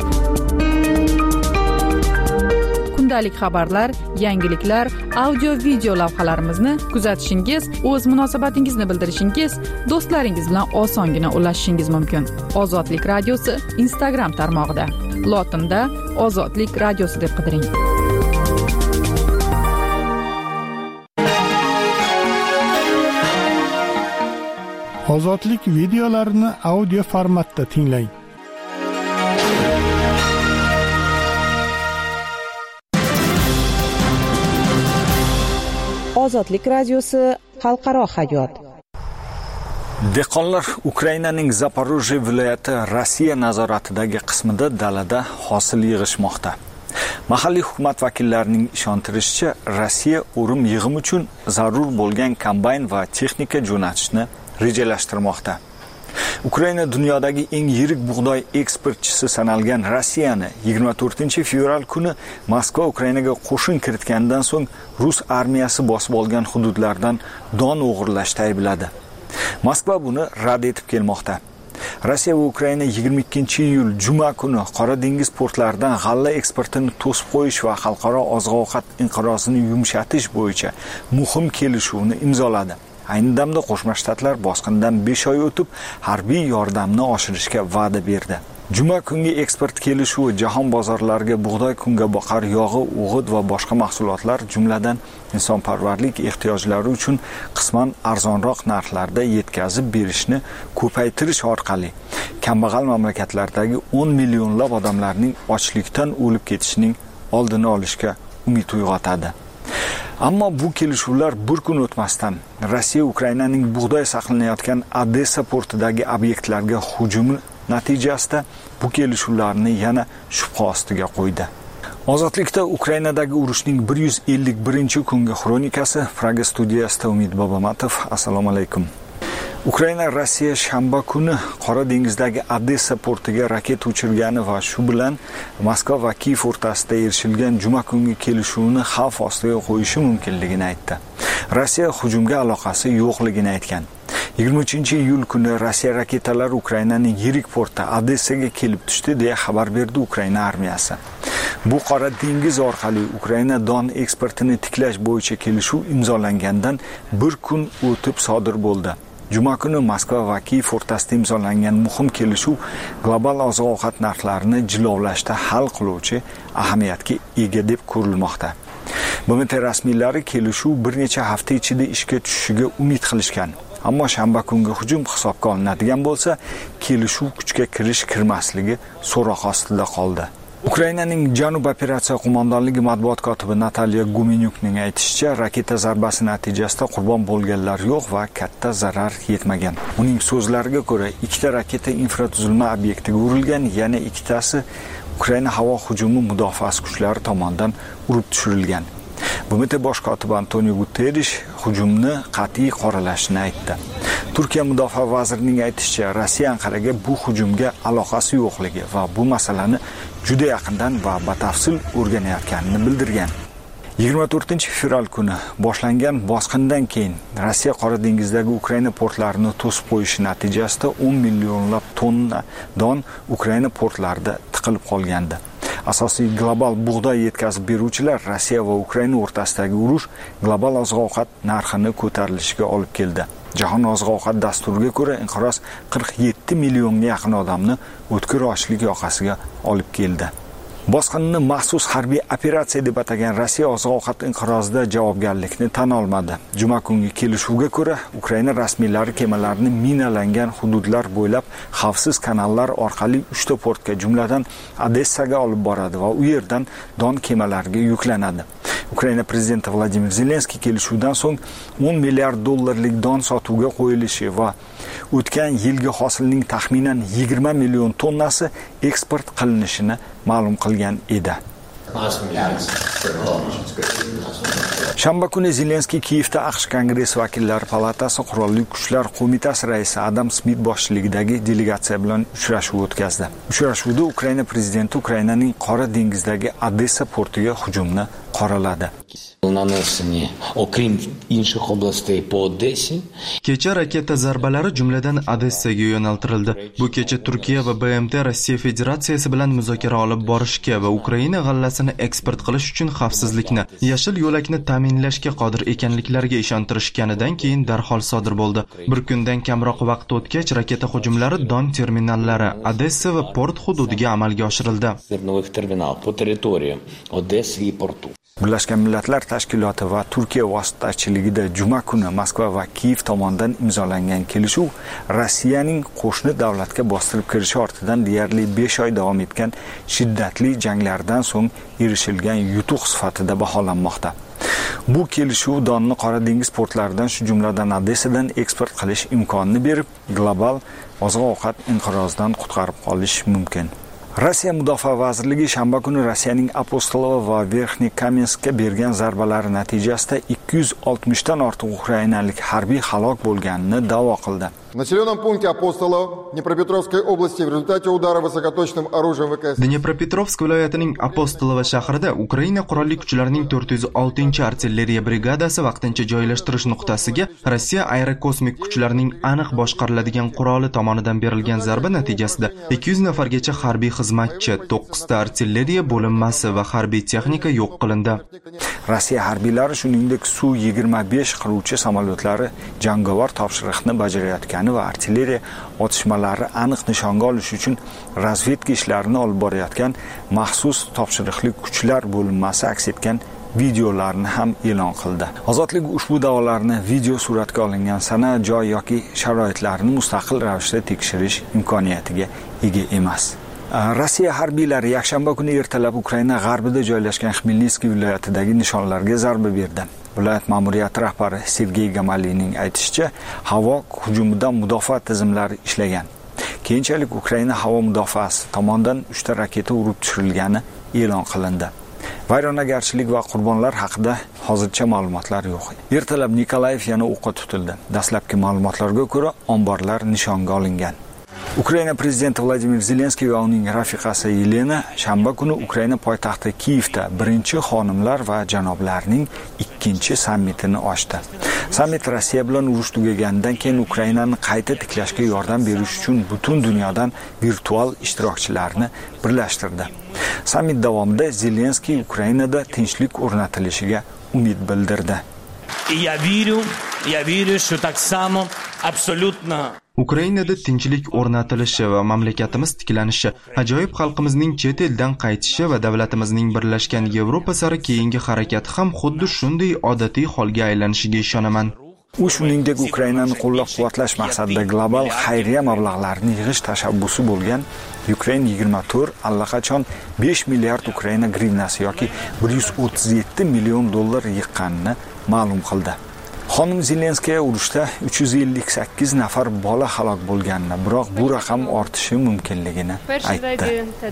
Kundalik xabarlar, yangiliklar, audio-video lavhalarimizni kuzatishingiz, o'z munosabatingizni bildirishingiz, do'stlaringiz bilan osongina ulashishingiz mumkin. Ozodlik radiosi Instagram tarmog'ida. Lotinda Ozodlik radiosi deb qidiring. Ozodlik videolarini audio formatda tinglang. Ozodlik radiosi xalqaro hayot. Dehqonlar Ukrainaning Zaporojye viloyati Rossiya nazoratidagi qismida dalada hosil yig'ishmoqda. Mahalliy hukumat vakillarining ishontirishicha, Rossiya o'rim yig'im uchun zarur bo'lgan kombayn va texnika jo'natishni rejalashtirmoqda. Ukraina dunyodagi eng yirik bug'doy eksportchisi sanalgan Rossiyani 24-fevral kuni Moskva Ukrainaga qo'shin kiritgandan so'ng Rus armiyasi bosib olgan hududlardan don o'g'irlashda aybladi. Moskva buni rad etib kelmoqda. Rossiya va Ukraina 22-iyul juma kuni Qora dengiz portlaridan g'alla eksportini to'sib qo'yish va xalqaro oziq-ovqat inqirozini yumshatish bo'yicha muhim kelishuvni imzoladi. Ayni damda Qo'shma Shtatlar bosqindan 5 oy o'tib harbiy yordamni oshirishga va'da berdi. Juma kungi eksport kelishuvi jahon bozorlariga bug'doy, kungaboqar yog'i, o'g'it va boshqa mahsulotlar, jumladan insonparvarlik ehtiyojlari uchun qisman arzonroq narxlarda yetkazib berishni ko'paytirish orqali kambag'al mamlakatlardagi 10 millionlab odamlarning ochlikdan o'lib ketishining oldini olishga umid uyg'otadi. Ammo bu kelishuvlar bir kun o'tmasdan Rossiya Ukrainaning bug'doy saqlanayotgan Odessa portidagi obyektlarga hujumi natijasida bu kelishuvlarni yana shubha ostiga qo'ydi. Ozodlikda Ukrainadagi urushning 151-kungi xronikasi. Praga studiyasida Umid Bobomatov. Assalomu alaykum. Ukraina Rossiya shanba kuni Qora dengizdagi Odessa portiga raketa uchirgani va shu bilan Moskva va Kiyev o'rtasida erishilgan juma kungi kelishuvni xavf ostiga qo'yishi mumkinligini aytdi. Rossiya hujumga aloqasi yo'qligini aytgan. 23-iyul kuni Rossiya raketalari Ukrainaning yirik porti Odessaga kelib tushdi deya xabar berdi Ukraina armiyasi. Bu Qora dengiz orqali Ukraina don eksportini tiklash bo'yicha kelishuv imzolangandan bir kun o'tib sodir bo'ldi. Juma kuni Moskva va Kiyev o'rtasida imzolangan muhim kelishuv global oziq-ovqat narxlarini jilovlashda hal qiluvchi ahamiyatga ega deb ko'rilmoqda. BMT rasmiylari kelishuv bir necha hafta ichida ishga tushishiga umid qilishgan. Ammo shanba kungi hujum hisobga olinadigan bo'lsa, kelishuv kuchga kirish-kirmasligi so'roq ostida qoldi. Ukrainaning Janub operatsiya qo'mondonligi matbuot kotibi Natalya Gumenyukning aytishicha, raketa zarbasi natijasida qurbon bo'lganlar yo'q va katta zarar yetmagan. Uning so'zlariga ko'ra, ikkita raketa infratuzilma obyektiga urilgan, yana ikkitasi Ukraina havo hujumi mudofaasi kuchlari tomonidan urib tushirilgan. BMT bosh kotibi Antonio Guterres hujumni qat'iy qoralashini aytdi. Turkiya mudofaa vazirining aytishicha, Rossiya Anqaraga bu hujumga aloqasi yo'qligi va bu masalani juda yaqindan va batafsil o'rganayotganini bildirgan. 24-fevral kuni boshlangan bosqindan keyin Rossiya Qora dengizdagi Ukraina portlarini to'sib qo'yishi natijasida 10 millionlab tonna don Ukraina portlarida tiqilib qolgandi. Asosiy global bug'doy yetkazib beruvchilar Rossiya va Ukraina o'rtasidagi urush global oziq-ovqat narxini ko'tarilishiga olib keldi. Jahon oziq-ovqat dasturiga ko'ra, inqiroz 47 millionga yaqin odamni o'tkir ochlik yoqasiga olib keldi. Bosqinni maxsus harbiy operatsiya deb atagan Rossiya oziq-ovqat inqirozida javobgarlikni tan olmadi. Juma kungi kelishuvga ko'ra, Ukraina rasmiylari kemalarni minalangan hududlar bo'ylab xavfsiz kanallar orqali 3 ta portga, jumladan Odessaga olib boradi va u yerdan don kemalariga yuklanadi. Ukraina prezidenti Vladimir Zelenskiy kelishuvdan so'ng 10 milliard dollarlik don sotuvga qo'yilishi va o'tgan yilgi hosilning taxminan 20 million tonnasi eksport qilinishini ma'lum qilgan edi. Shanba kuni Zelenskiy Kiyevda AQSh Kongress vakillari palatasi Qurolli kuchlar qo'mitasi raisi Adam Smit boshchiligidagi delegatsiya bilan uchrashuv o'tkazdi. Uchrashuvda Ukraina prezidenti Ukrainaning Qora dengizdagi Odessa portiga hujumni qoraladi. Kecha raketa zarbalari jumladan Odessaga yo'naltirildi. Bu kecha Turkiya va BMT Rossiya Federatsiyasi bilan muzokara olib borishga va Ukraina g'allasini eksport qilish uchun xavfsizlikni, yashil yo'lakni ta'minlashga qodir ekanliklariga ishontirishganidan keyin darhol sodir bo'ldi. Bir kundan kamroq vaqt o'tgach, raketa hujumlari Don terminallari, Odessa va port hududiga amalga oshirildi. Birlashgan Millatlar Tashkiloti va Turkiya vositachiligida juma kuni Moskva va Kiyev tomonidan imzolangan kelishuv Rossiyaning qo'shni davlatga bostirib kirishi ortidan deyarli 5 oy davom etgan shiddatli janglardan so'ng erishilgan yutuq sifatida baholanmoqda. Bu kelishuv donni Qora dengiz portlaridan, shu jumladan Odessadan eksport qilish imkonini berib, global oziq-ovqat inqirozidan qutqarib qolish mumkin. Rossiya Mudofaa vazirligi shanba kuni Rossiyaning Apostolovo va Verxniy Kamenskka bergan zarbalari natijasida 260 dan ortiq ukrainalik harbiy halok bo'lganini da'vo qildi. В населенном пункте Апостолово Днепропетровской области в результате удара высокоточным оружием ВКС. Dnepropetrovsk viloyatining Apostolovo shahrida Ukraina qurolli kuchlarining 406-artilleriya brigadasi vaqtincha joylashtirish nuqtasiga Rossiya aerokosmik kuchlarining aniq boshqariladigan quroli tomonidan berilgan zarba natijasida 200 nafargacha harbiy xizmatchi, 9 ta artilleriya bo'linmasi va harbiy texnika yo'q qilindi. Rossiya harbiylari shuningdek Su-25 qiruvchi samolyotlari jangovar topshiriqni bajarayotgan va artilleriya otishmalari aniq nishonga olish uchun razvedka ishlarini olib borayotgan maxsus topshiriqli kuchlar bo'linmasi aks etgan videolarni ham e'lon qildi. Ozodlik ushbu da'volarni video suratga olingan sana, joy yoki sharoitlarni mustaqil ravishda tekshirish imkoniyatiga ega emas. Rossiya harbiylari yakshanba kuni ertalab Ukraina g'arbida joylashgan Xmelnitskiy viloyatidagi nishonlarga zarba berdi. Viloyat ma'muriyati rahbari Sergey Gamaliyning aytishicha, havo hujumidan mudofaa tizimlari ishlagan. Keyinchalik Ukraina havo mudofaasi tomonidan 3 ta raketa urib tushirilgani e'lon qilindi. Vayronagarchilik va qurbonlar haqida hozircha ma'lumotlar yo'q. Ertalab Nikolayev yana o'qqa tutildi. Dastlabki ma'lumotlarga ko'ra, omborlar nishonga olingan. Ukraina prezidenti Vladimir Zelenskiy va uning rafiqasi Yelena shanba kuni Ukraina poytaxti Kiyevda birinchi xonimlar va janoblarning ikkinchi sammitini ochdi. Sammit Rossiya bilan urush tugaganidan keyin Ukrainani qayta tiklashga yordam berish uchun butun dunyodan virtual ishtirokchilarni birlashtirdi. Sammit davomida Zelenskiy Ukrainada tinchlik o'rnatilishiga umid bildirdi. Я верю, что так само абсолютно Ukrainada tinchlik o'rnatilishi va mamlakatimiz tiklanishi, ajoyib xalqimizning chet eldan qaytishi va davlatimizning birlashgan Yevropa sari keyingi harakati ham xuddi shunday odatiy holga aylanishiga ishonaman. U shuningdek Ukrainani qo'llab-quvvatlash maqsadida global xayriya mablag'larini yig'ish tashabbusi bo'lgan Ukraina 24 allaqachon 5 milliard Ukraina grivnasi yoki 137 million dollar yiqqanini ma'lum qildi. Xonim Zelenskiy urushda 358 nafar bola halok bo'lganini, biroq bu raqam ortishi mumkinligini aytdi.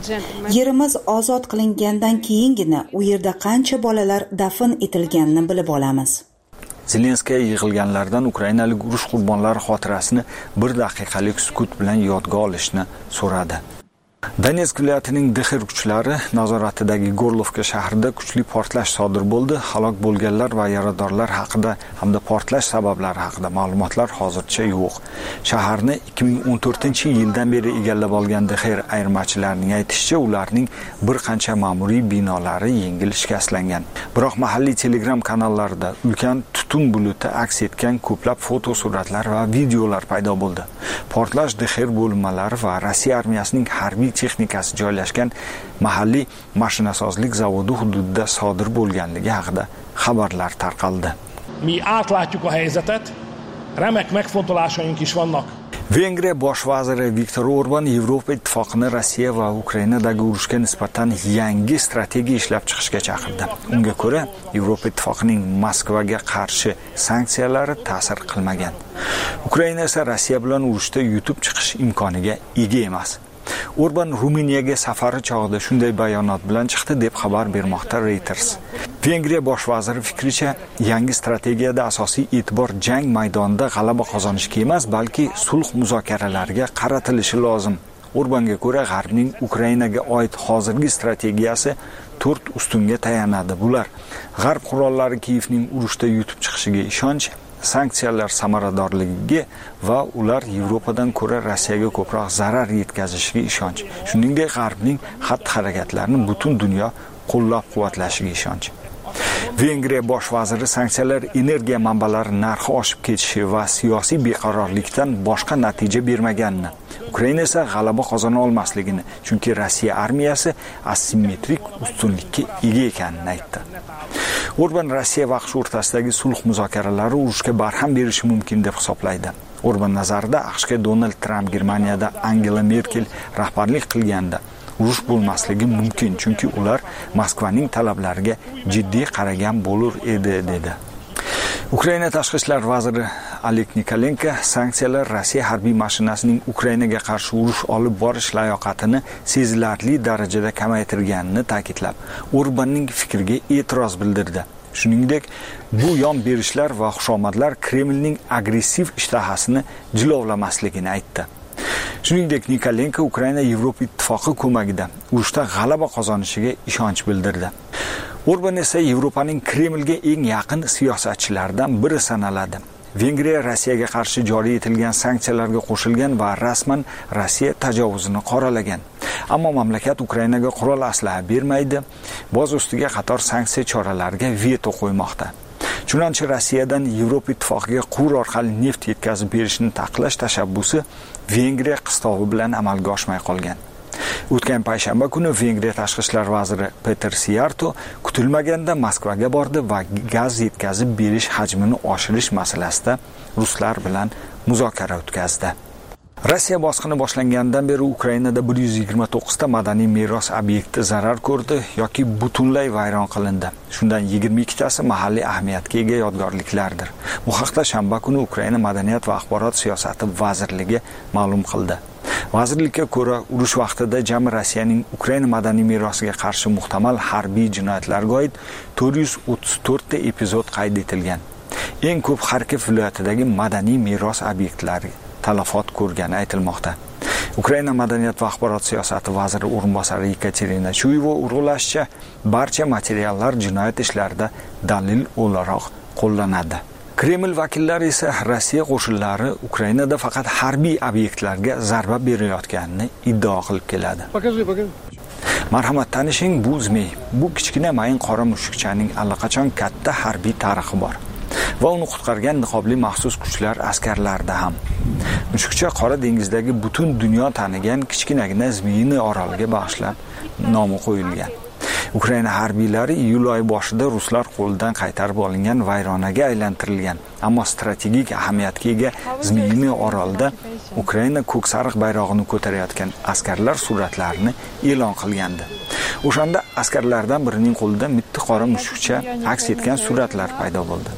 Yerimiz ozod qilingandan keyingina u yerda qancha bolalar dafn etilganini bilib olamiz. Zelenskiy yig'ilganlardan ukrainalik urush qurbonlari xotirasini 1 daqiqalik sukut bilan yodga olishni so'radi. Donetsk viloyatining Dixir kuchlari nazoratidagi Gorlovka shahrida kuchli portlash sodir bo'ldi. Halok bo'lganlar va yaradorlar haqida hamda portlash sabablari haqida ma'lumotlar hozircha yo'q. Shaharni 2014-yildan beri egallab olgan Dixir ayirmachilarining aytishicha, ularning bir qancha ma'muriy binolari yengil shikastlangan. Biroq mahalliy Telegram kanallarida ulkan tutun buluti aks etgan ko'plab fotosuratlar va videolar paydo bo'ldi. Portlash Dixir bo'linmalari va Rossiya armiyasining harbiy texnikasi joylashgan mahalliy mashinasozlik zavodi hududida sodir bo'lganligi haqida xabarlar tarqaldi. Mi átlátjuk a helyzetet, remek megfontolásaink is vannak. Vengriya bosh vaziri Viktor Orban Yevropa ittifoqini Rossiya va Ukrainadagi urushga nisbatan yangi strategiya ishlab chiqishga chaqirdi. Unga ko'ra, Yevropa ittifoqining Moskvaga qarshi sanksiyalari ta'sir qilmagan. Ukraina esa Rossiya bilan urushda yutib chiqish imkoniga ega emas. Orban Ruminiyaga safari chog'ida shunday bayonot bilan chiqdi deb xabar bermoqda Reuters. Vengriya bosh vaziri fikricha, yangi strategiyada asosiy e'tibor jang maydonida g'alaba qozonishga emas, balki sulh muzokaralariga qaratilishi lozim. Orbanga ko'ra, G'arbning Ukrainaga oid hozirgi strategiyasi 4 ustunga tayanadi. Bular: G'arb qurollari Kiyevning urushda yutib chiqishiga ishonch, sanksiyalar samaradorligiga va ular Yevropadan ko'ra Rossiyaga ko'proq zarar yetkazishiga ishonch. Shuningdek, G'arbning xatti-harakatlarini butun dunyo qo'llab-quvvatlashiga ishonch. Vengriya bosh vaziri sanksiyalar energiya manbalari narxi oshib ketishi va siyosiy beqarorlikdan boshqa natija bermaganini, Ukraina esa g'alaba qozona olmasligini, chunki Rossiya armiyasi asimmetrik ustunlikka ega ekanini aytdi. Orban Rossiya va AQSh o'rtasidagi sulh muzokaralari urushga barham berishi mumkin deb hisoblaydi. Orban nazarida AQShga Donald Trump Germaniyada Angela Merkel rahbarlik qilganda urush bo'lmasligi mumkin, chunki ular Moskvaning talablariga jiddiy qaragan bo'lar edi dedi. Ukraina tashqi ishlar vaziri Oleg Nikolenko sanksiyalar Rossiya harbiy mashinasining Ukrainaga qarshi urush olib borish layoqatini sezilarli darajada kamaytirganini ta'kidlab, Orbanning fikriga e'tiroz bildirdi. Shuningdek, bu yon berishlar va xushomadlar Kremlning agressiv ishtahasini jilovlamasligini aytdi. Shuningdek, Nikolenko Ukraina Yevropa ittifoqi ko'magida urushda g'alaba qozonishiga ishonch bildirdi. Orban esa Yevropaning Kremlga eng yaqin siyosatchilaridan biri sanaladi. Vengriya Rossiyaga qarshi joriy etilgan sanksiyalarga qo'shilgan va rasman Rossiya tajovuzini qoralagan. Ammo mamlakat Ukrainaga qurol aslaha bermaydi, boz ustiga qator sanksiya choralariga veto qo'ymoqda. Chunonchi Rossiyadan Yevropa ittifoqiga quvur orqali neft yetkazib berishni taqiqlash tashabbusi Vengriya qistovi bilan amalga oshmay qolgan. O'tgan payshanba kuni Vengriya tashqi ishlar vaziri Peter Siarto kutilmaganda Moskvaga bordi va gaz yetkazib berish hajmini oshirish masalasida ruslar bilan muzokara o'tkazdi. Rossiya bosqini boshlangandan beri Ukrainada 129 ta madaniy meros obyekti zarar ko'rdi yoki butunlay vayron qilindi. Shundan 22 tasi mahalliy ahamiyatga ega yodgorliklardir. Bu haqda shanba kuni Ukraina Madaniyat va axborot siyosati vazirligi ma'lum qildi. Vazirlikka ko'ra, urush vaqtida jami Rossiyaning Ukraina madaniy merosiga qarshi muhtamal harbiy jinoyatlarga oid 434 ta epizod qayd etilgan. Eng ko'p Xarkov viloyatidagi madaniy meros obyektlari talafot ko'rgani aytilmoqda. Ukraina Madaniyat va axborot siyosati vaziri o'rinbosari Yekaterina Chuyeva urg'ulashicha, barcha materiallar jinoyat ishlarida dalil o'laroq qo'llanadi. Kreml vakillari esa Rossiya qo'shinlari Ukrainada faqat harbiy obyektlarga zarba berayotganini iddao qilib keladi. Marhamat, tanishing, bu Zmey. Bu kichkina mayin qora mushukchaning allaqachon katta harbiy tarixi bor. Va uni qutqargan niqobli maxsus kuchlar askarlarida ham. Mushukcha Qora dengizdagi butun dunyo tanigan kichkinagina Zmeyni oroliga bag'ishlab nomi qo'yilgan. Ukraina harbiylari iyul oyi boshida ruslar qo'lidan qaytarib olingan vayronaga aylantirilgan, ammo strategik ahamiyatga ega Zmeyni orolida Ukraina ko'k sariq bayrog'ini ko'tarayotgan askarlar suratlarini e'lon qilgandi. O'shanda askarlardan birining qo'lida mitti qora mushukcha aks etgan suratlar paydo bo'ldi.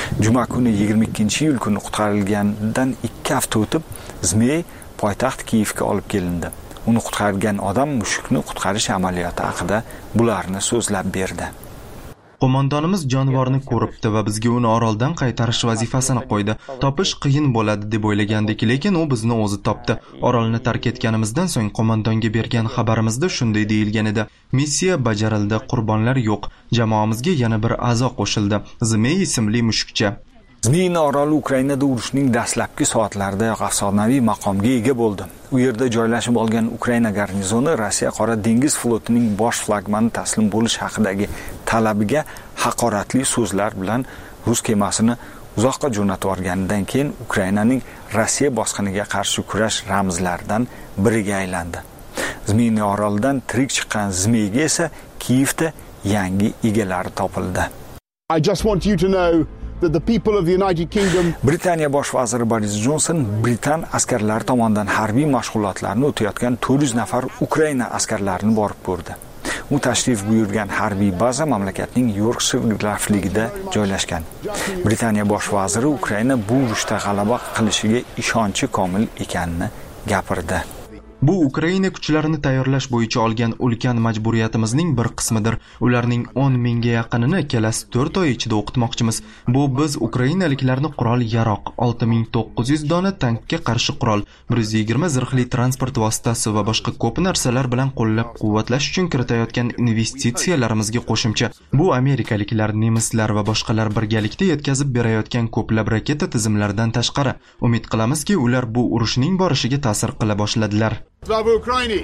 Juma kuni 22-iyul kuni qutqarilganidan 2 hafta o'tib, Zmey poytaxt Kiyevga olib kelindi. Uni qutqargan odam mushukni qutqarish amaliyoti haqida bularni so'zlab berdi. Qo'mondonimiz jonivorni ko'ribdi va bizga uni oroldan qaytarish vazifasini qo'ydi. Topish qiyin bo'ladi deb o'ylagandik, lekin u bizni o'zi topdi. Orolni tark etganimizdan so'ng qo'mondonga bergan xabarimizda shunday deyilgan edi: missiya bajarildi, qurbonlar yo'q. Jamoamizga yana bir a'zo qo'shildi. Zmey ismli mushukcha. Zmeyni oroli Ukrainada urushning dastlabki soatlarida afsonaviy maqomga ega bo'ldi. U yerda joylashib olgan Ukraina garnizoni Rossiya Qora dengiz flotining bosh flagmani taslim bo'lish haqidagi talabiga haqoratli so'zlar bilan rus kemasini uzoqqa jo'natib yuborganidan keyin Ukrainaning Rossiya bosqiniga qarshi kurash ramzlaridan biriga aylandi. Zmeyni orolidan tirik chiqqan Zmeyga esa Kiyevda yangi egalari topildi. I just want you to know that the people of the United Kingdom Britaniya bosh vaziri Boris Johnson Britan askarlari tomonidan harbiy mashg'ulotlarni o'tayotgan 400 nafar Ukraina askarlarini borib ko'rdi. U tashrif buyurgan harbiy baza mamlakatning Yorkshire grafligida joylashgan. Britaniya bosh vaziri Ukraina bu urushda g'alaba qilishiga ishonchi komil ekanini gapirdi. Bu Ukraina kuchlarini tayyorlash bo'yicha olgan ulkan majburiyatimizning bir qismidir. Ularning 10 mingga yaqinini kelasi 4 oy ichida o'qitmoqchimiz. Bu biz ukrainaliklarni qurol-yaroq, 6900 dona tankga qarshi qurol, 120 zirhli transport vositasi va boshqa ko'p narsalar bilan qo'llab-quvvatlash uchun kiritayotgan investitsiyalarimizga qo'shimcha. Bu amerikaliklar, nemislar va boshqalar birgalikda yetkazib berayotgan ko'plab raketa tizimlaridan tashqari. Umid qilamizki, ular bu urushning borishiga ta'sir qila boshladilar. Slava Ukraini!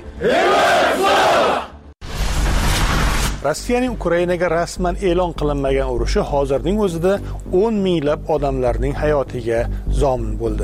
Rossiyaning Ukrainaga rasman e'lon qilinmagan urushi hozirning o'zida 10 minglab odamlarning hayotiga zomin bo'ldi.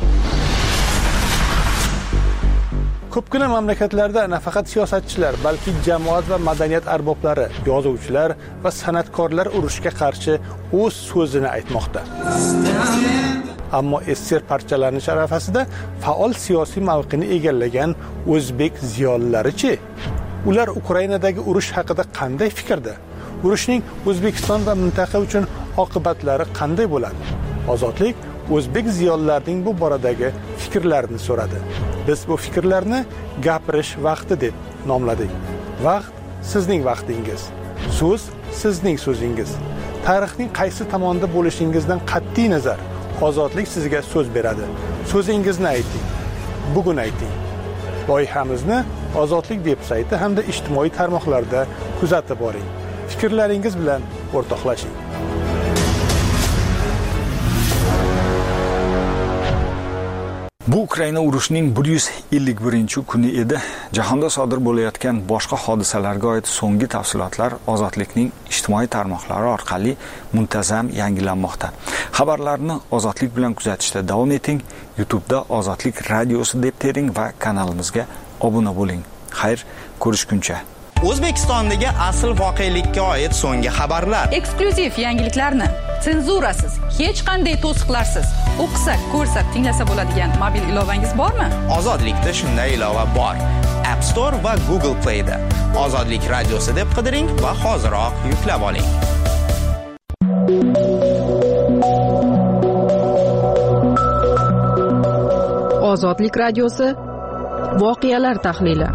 Ko'pgina mamlakatlarda nafaqat siyosatchilar, balki jamoat va madaniyat arboblari, yozuvchilar va san'atkorlar urushga qarshi o'z so'zini aytmoqda. Ammo ester parchalanish arafasida faol siyosiy mavqeni egallagan o'zbek ziyolilari-chi? Ular Ukrainadagi urush haqida qanday fikrda? Urushning O'zbekiston va mintaqa uchun oqibatlari qanday bo'ladi? Ozodlik o'zbek ziyolilarining bu boradagi fikrlarini so'radi. Biz bu fikrlarni gapirish vaqti deb nomladik. Vaqt sizning vaqtingiz. So'z sizning so'zingiz. Tarixning qaysi tomonda bo'lishingizdan qat'iy nazar ozodlik sizga so'z beradi. So'zingizni ayting. Bugun ayting. Loyihamizni Ozodlik veb-sayti hamda ijtimoiy tarmoqlarda kuzatib boring. Fikrlaringiz bilan o'rtoqlashing. Bu Ukraina urushining 151-kuni edi. Jahonda sodir bo'layotgan boshqa hodisalarga oid so'nggi tafsilotlar Ozodlikning ijtimoiy tarmoqlari orqali muntazam yangilanmoqda. Xabarlarni Ozodlik bilan kuzatishda davom eting. YouTube'da Ozodlik radiosi deb tering va kanalimizga obuna bo'ling. Xayr, ko'rishguncha. O'zbekistondagi asl voqelikka oid so'nggi xabarlar, eksklyuziv yangiliklarni senzurasiz, hech qanday to'siqlarsiz o'qisak, ko'rsak, tinglasa bo'ladigan mobil ilovangiz bormi? Ozodlikda shunday ilova bor. App Store va Google Play da Ozodlik radiosi deb qidiring va hoziroq yuklab oling. Ozodlik radiosi voqealar tahlili.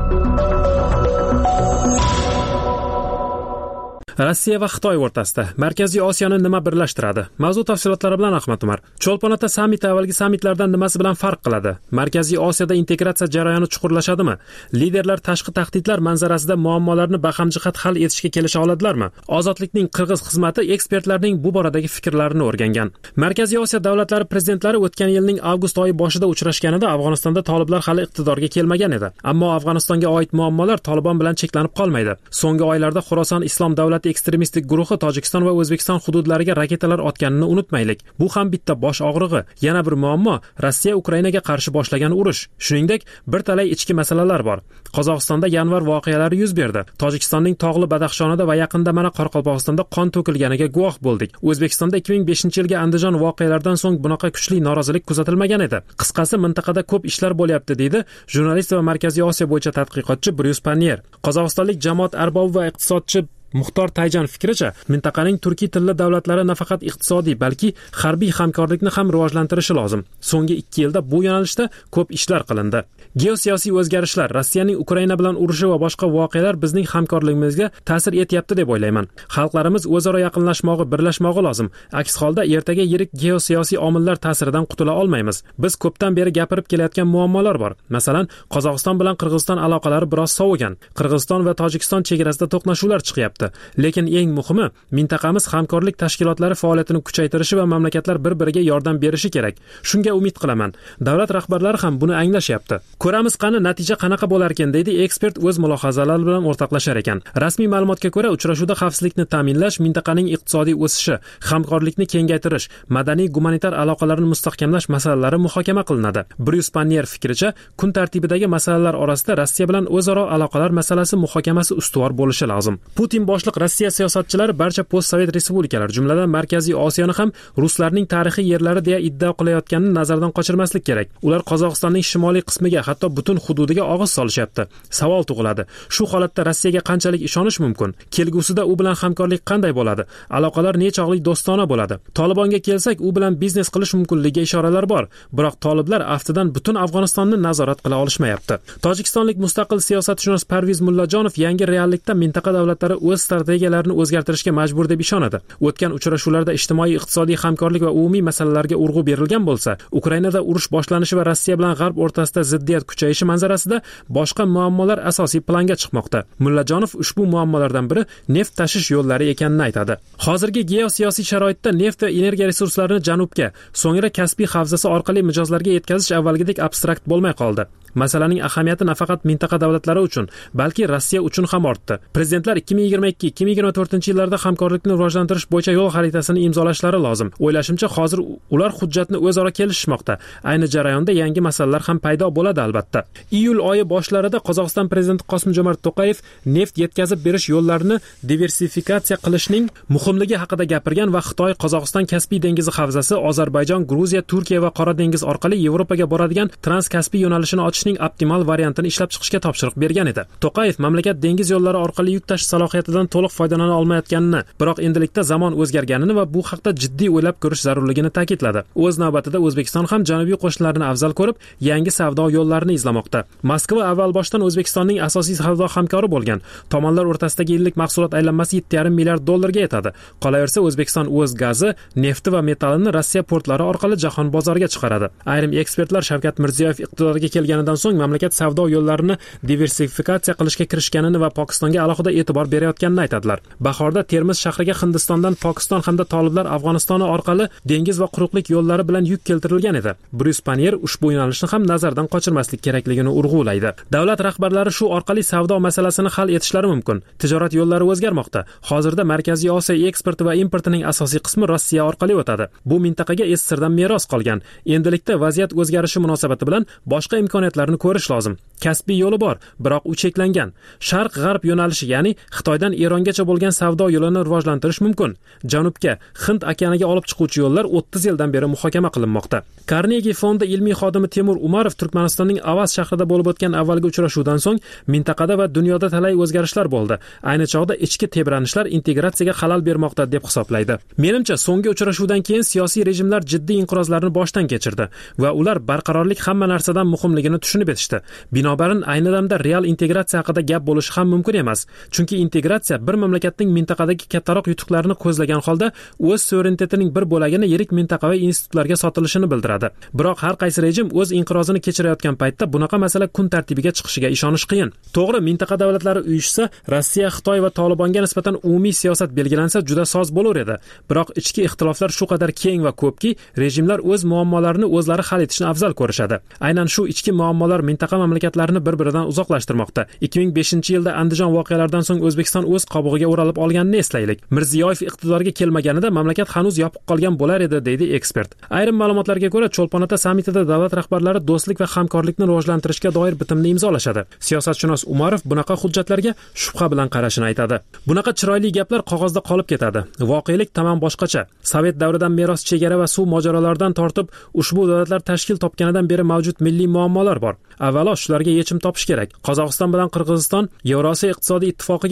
Rossiya va Xitoy o'rtasida Markaziy Osiyoni nima birlashtiradi? Mavzu tafsilotlari bilan Ahmad Umar. Cho'lponota sammiti avvalgi sammitlardan nimasi bilan farq qiladi? Markaziy Osiyada integratsiya jarayoni chuqurlashadimi? Liderlar tashqi tahdidlar manzarasida muammolarni baham-jihat hal etishga kelisha oladilarmi? Ozodlikning qirg'iz xizmati ekspertlarning bu boradagi fikrlarini o'rgangan. Markaziy Osiyo davlatlari prezidentlari o'tgan yilning avgust oyi boshida uchrashganida Afg'onistonda toliblar hali iqtidorga kelmagan edi. Ammo Afg'onistonga oid muammolar Tolibon bilan cheklanib qolmaydi. So'nggi oylarda Xorason Islom davlati ekstremistik guruhi Tojikiston va O'zbekiston hududlariga raketalar otganini unutmaylik. Bu ham bitta bosh og'rig'i. Yana bir muammo Rossiya Ukrainaga qarshi boshlagan urush. Shuningdek, bir talay ichki masalalar bor. Qozog'istonda yanvar voqealari yuz berdi. Tojikistonning tog'li Badaxshonida va yaqinda mana Qoraqalpog'istonda qon to'kilganiga guvoh bo'ldik. O'zbekistonda 2005-yilgi Andijon voqealaridan so'ng bunaqa kuchli norozilik kuzatilmagan edi. Qisqasi, mintaqada ko'p ishlar bo'lyapti, deydi jurnalist va Markaziy Osiyo bo'yicha tadqiqotchi Bryus Pannier. Qozog'istonlik jamoat arbobi va iqtisodchi Muxtor Tayjan fikricha, mintaqaning turkiy tilli davlatlari nafaqat iqtisodiy, balki harbiy hamkorlikni ham rivojlantirishi lozim. So'nggi 2 yilda bu yo'nalishda ko'p ishlar qilindi. Geosiyosiy o'zgarishlar, Rossiyaning Ukraina bilan urushi va boshqa voqealar bizning hamkorligimizga ta'sir etyapti deb o'ylayman. Xalqlarimiz o'zaro yaqinlashmog'i, birlashmog'i lozim. Aks holda ertaga yirik geosiyosiy omillar ta'siridan qutula olmaymiz. Biz ko'pdan beri gapirib kelayotgan muammolar bor. Masalan, Qozog'iston bilan Qirg'iziston aloqalari biroz sovigan. Qirg'iziston va Tojikiston chegarasida to'qnashuvlar chiqyapti. Lekin eng muhimi, mintaqamiz hamkorlik tashkilotlari faoliyatini kuchaytirishi va mamlakatlar bir-biriga yordam berishi kerak. Shunga umid qilaman. Davlat rahbarlari ham buni anglashyapti. Ko'ramiz qani natija qanaqa bo'lar ekan, deydi ekspert o'z mulohazalari bilan o'rtoqlashar ekan. Rasmiy ma'lumotga ko'ra, uchrashuvda xavfsizlikni ta'minlash, mintaqaning iqtisodiy o'sishi, hamkorlikni kengaytirish, madaniy-gumanitar aloqalarni mustahkamlash masalalari muhokama qilinadi. Bryus Pannier fikricha, kun tartibidagi masalalar orasida Rossiya bilan o'zaro aloqalar masalasi muhokamasi ustuvor bo'lishi lozim. Putin boshliq Rossiya siyosatchilari barcha postsovet respublikalar, jumladan Markaziy Osiyoni ham ruslarning tarixiy yerlari deya iddao qilayotganini nazardan qochirmaslik kerak. Ular Qozog'istonning shimoliy qismiga, hatto butun hududiga og'iz solishyapti. Savol tug'iladi. Shu holatda Rossiyaga qanchalik ishonish mumkin? Kelgusida u bilan hamkorlik qanday bo'ladi? Aloqalar nechog'lik do'stona bo'ladi? Tolibonga kelsak, u bilan biznes qilish mumkinligiga ishoralar bor. Biroq toliblar aftidan butun Afg'onistonni nazorat qila olishmayapti. Tojikistonlik mustaqil siyosatshunos Parviz Mullajonov yangi reallikda mintaqa davlatlari o'z strategiyalarini o'zgartirishga majbur deb ishonadi. O'tgan uchrashuvlarda ijtimoiy-iqtisodiy hamkorlik va umumiy masalalarga urg'u berilgan bo'lsa, Ukrainada urush boshlanishi va Rossiya bilan G'arb o'rtasida ziddiyat kuchayishi manzarasida boshqa muammolar asosiy planga chiqmoqda. Mullajonov ushbu muammolardan biri neft tashish yo'llari ekanini aytadi. Hozirgi geosiyosiy sharoitda neft va energiya resurslarini janubga, so'ngra Kaspiy havzasi orqali mijozlarga yetkazish avvalgidek abstrakt bo'lmay qoldi. Masalaning ahamiyati nafaqat mintaqa davlatlari uchun, balki Rossiya uchun ham ortdi. Prezidentlar 2022-2024-yillarda hamkorlikni rivojlantirish bo'yicha yo'l xaritasini imzolashlari lozim. O'ylashimcha, hozir ular hujjatni o'zaro kelishishmoqda. Ayni jarayonda yangi masalalar ham paydo bo'ladi albatta. Iyul oyi boshlarida Qozog'iston prezidenti Qosim-Jomart To'qayev neft yetkazib berish yo'llarini diversifikatsiya qilishning muhimligi haqida gapirgan va Xitoy, Qozog'iston Kaspiy dengizi havzasi, Ozarbayjon, Gruziya, Turkiya va Qora dengiz orqali Yevropaga boradigan Trans-Kaspiy yo'nalishini ochishning optimal variantini ishlab chiqishga topshiriq bergan edi. To'qayev mamlakat dengiz yo'llari orqali yuk tashish salohiyatidan to'liq foydalana olmayotganini, biroq endilikda zamon o'zgarganini va bu haqda jiddiy o'ylab ko'rish zarurligini ta'kidladi. O'z navbatida O'zbekiston ham janubiy qo'shnilarini afzal ko'rib, yangi savdo yo'llarini izlamoqda. Moskva avval boshdan O'zbekistonning asosiy savdo hamkori bo'lgan. Tomonlar o'rtasidagi yillik mahsulot aylanmasi $7,5 milliard dollarga yetadi. Qolaversa, O'zbekiston o'z gazi, nefti va metallini Rossiya portlari orqali jahon bozoriga chiqaradi. Ayrim ekspertlar Shavkat Mirziyoyev iqtidorga kelganidan so'ng mamlakat savdo yo'llarini diversifikatsiya qilishga kirishganini va Pokistonga alohida e'tibor berayotganini aytadilar. Bahorda Termiz shahriga Hindistondan Pokiston hamda toliblar Afg'onistoni orqali dengiz va quruqlik yo'llari bilan yuk keltirilgan edi. Bryus Pannier ushbu yo'nalishni ham nazardan qochirmaslik kerakligini urg'ulaydi. Davlat rahbarlari shu orqali savdo masalasini hal etishlari mumkin. Tijorat yo'llari o'zgarmoqda. Hozirda Markaziy Osiyo eksporti va importining asosiy qismi Rossiya orqali o'tadi. Bu mintaqaga sirdan meros qolgan. Endilikda vaziyat o'zgarishi munosabati bilan boshqa imkoniyatlarni ko'rish lozim. Kaspiy yo'li bor, biroq u cheklangan. Sharq-g'arb yo'nalishi, ya'ni Xitoydan Erongacha bo'lgan savdo yo'lini rivojlantirish mumkin. Janubga, Hind okeaniga olib chiquvchi yo'llar 30 yildan beri muhokama qilinmoqda. Carnegie fondi ilmiy xodimi Temur Umarov Turkmanistonning Avaz shahrida bo'lib o'tgan avvalgi uchrashuvdan so'ng mintaqada va dunyoda talay o'zgarishlar bo'ldi. Ayni chog'da ichki tebranishlar integratsiyaga xalal bermoqda deb hisoblaydi. Menimcha, so'nggi uchrashuvdan keyin siyosiy rejimlar jiddiy inqirozlarni boshdan kechirdi va ular barqarorlik hamma narsadan muhimligini tushunib etishdi. Binobarin ayni damda real integratsiya haqida gap bo'lishi ham mumkin emas. Chunki integratsiya bir mamlakatning mintaqadagi kattaroq yutuqlarini ko'zlagan holda o'z suverenitetining bir bo'lagini yirik mintaqaviy institutlarga sotilishini bildiradi. Biroq har qaysi rejim o'z inqirozini kechirayotgan paytda bunaqa masala kun tartibiga chiqishiga ishonish qiyin. To'g'ri, mintaqa davlatlari uyushsa, Rossiya, Xitoy va Tolibonga nisbatan umumiy siyosat belgilansa juda soz bo'lar edi. Biroq ichki ixtiloflar shu qadar keng va ko'pki, rejimlar o'z muammolarini o'zlari hal etishni afzal ko'rishadi. Aynan shu ichki muammolar mintaqa mamlakatlarini bir-biridan uzoqlashtirmoqda. 2005-yilda Andijon voqealaridan so'ng O'zbekiston o'z qobig'iga o'ralib olganini eslaylik. Mirziyoyev iqtidorga kelmaganida mamlakat hanuz yopiq qolgan bo'lar edi, deydi ekspert. Ayrim ma'lumotlarga ko'ra, Cho'lpon-ota sammitida davlat rahbarlari do'stlik va hamkorlikni rivojlantirishga doir bitimni imzolashadi. Siyosatshunos Umarov bunaqa hujjatlarga shubha bilan qarashini aytadi. Bunaqa chiroyli gaplar qog'ozda qolib ketadi. Voqelik tamom boshqacha. Sovet davridan meros chegara va suv mojarolaridan tortib, ushbu davlatlar tashkil topganidan beri mavjud milliy muammolar bor. Avvalo shularga yechim topish kerak. Qozog'iston bilan Qirg'iziston Yevrosiyo iqtisodiy ittifoqiga a'zo.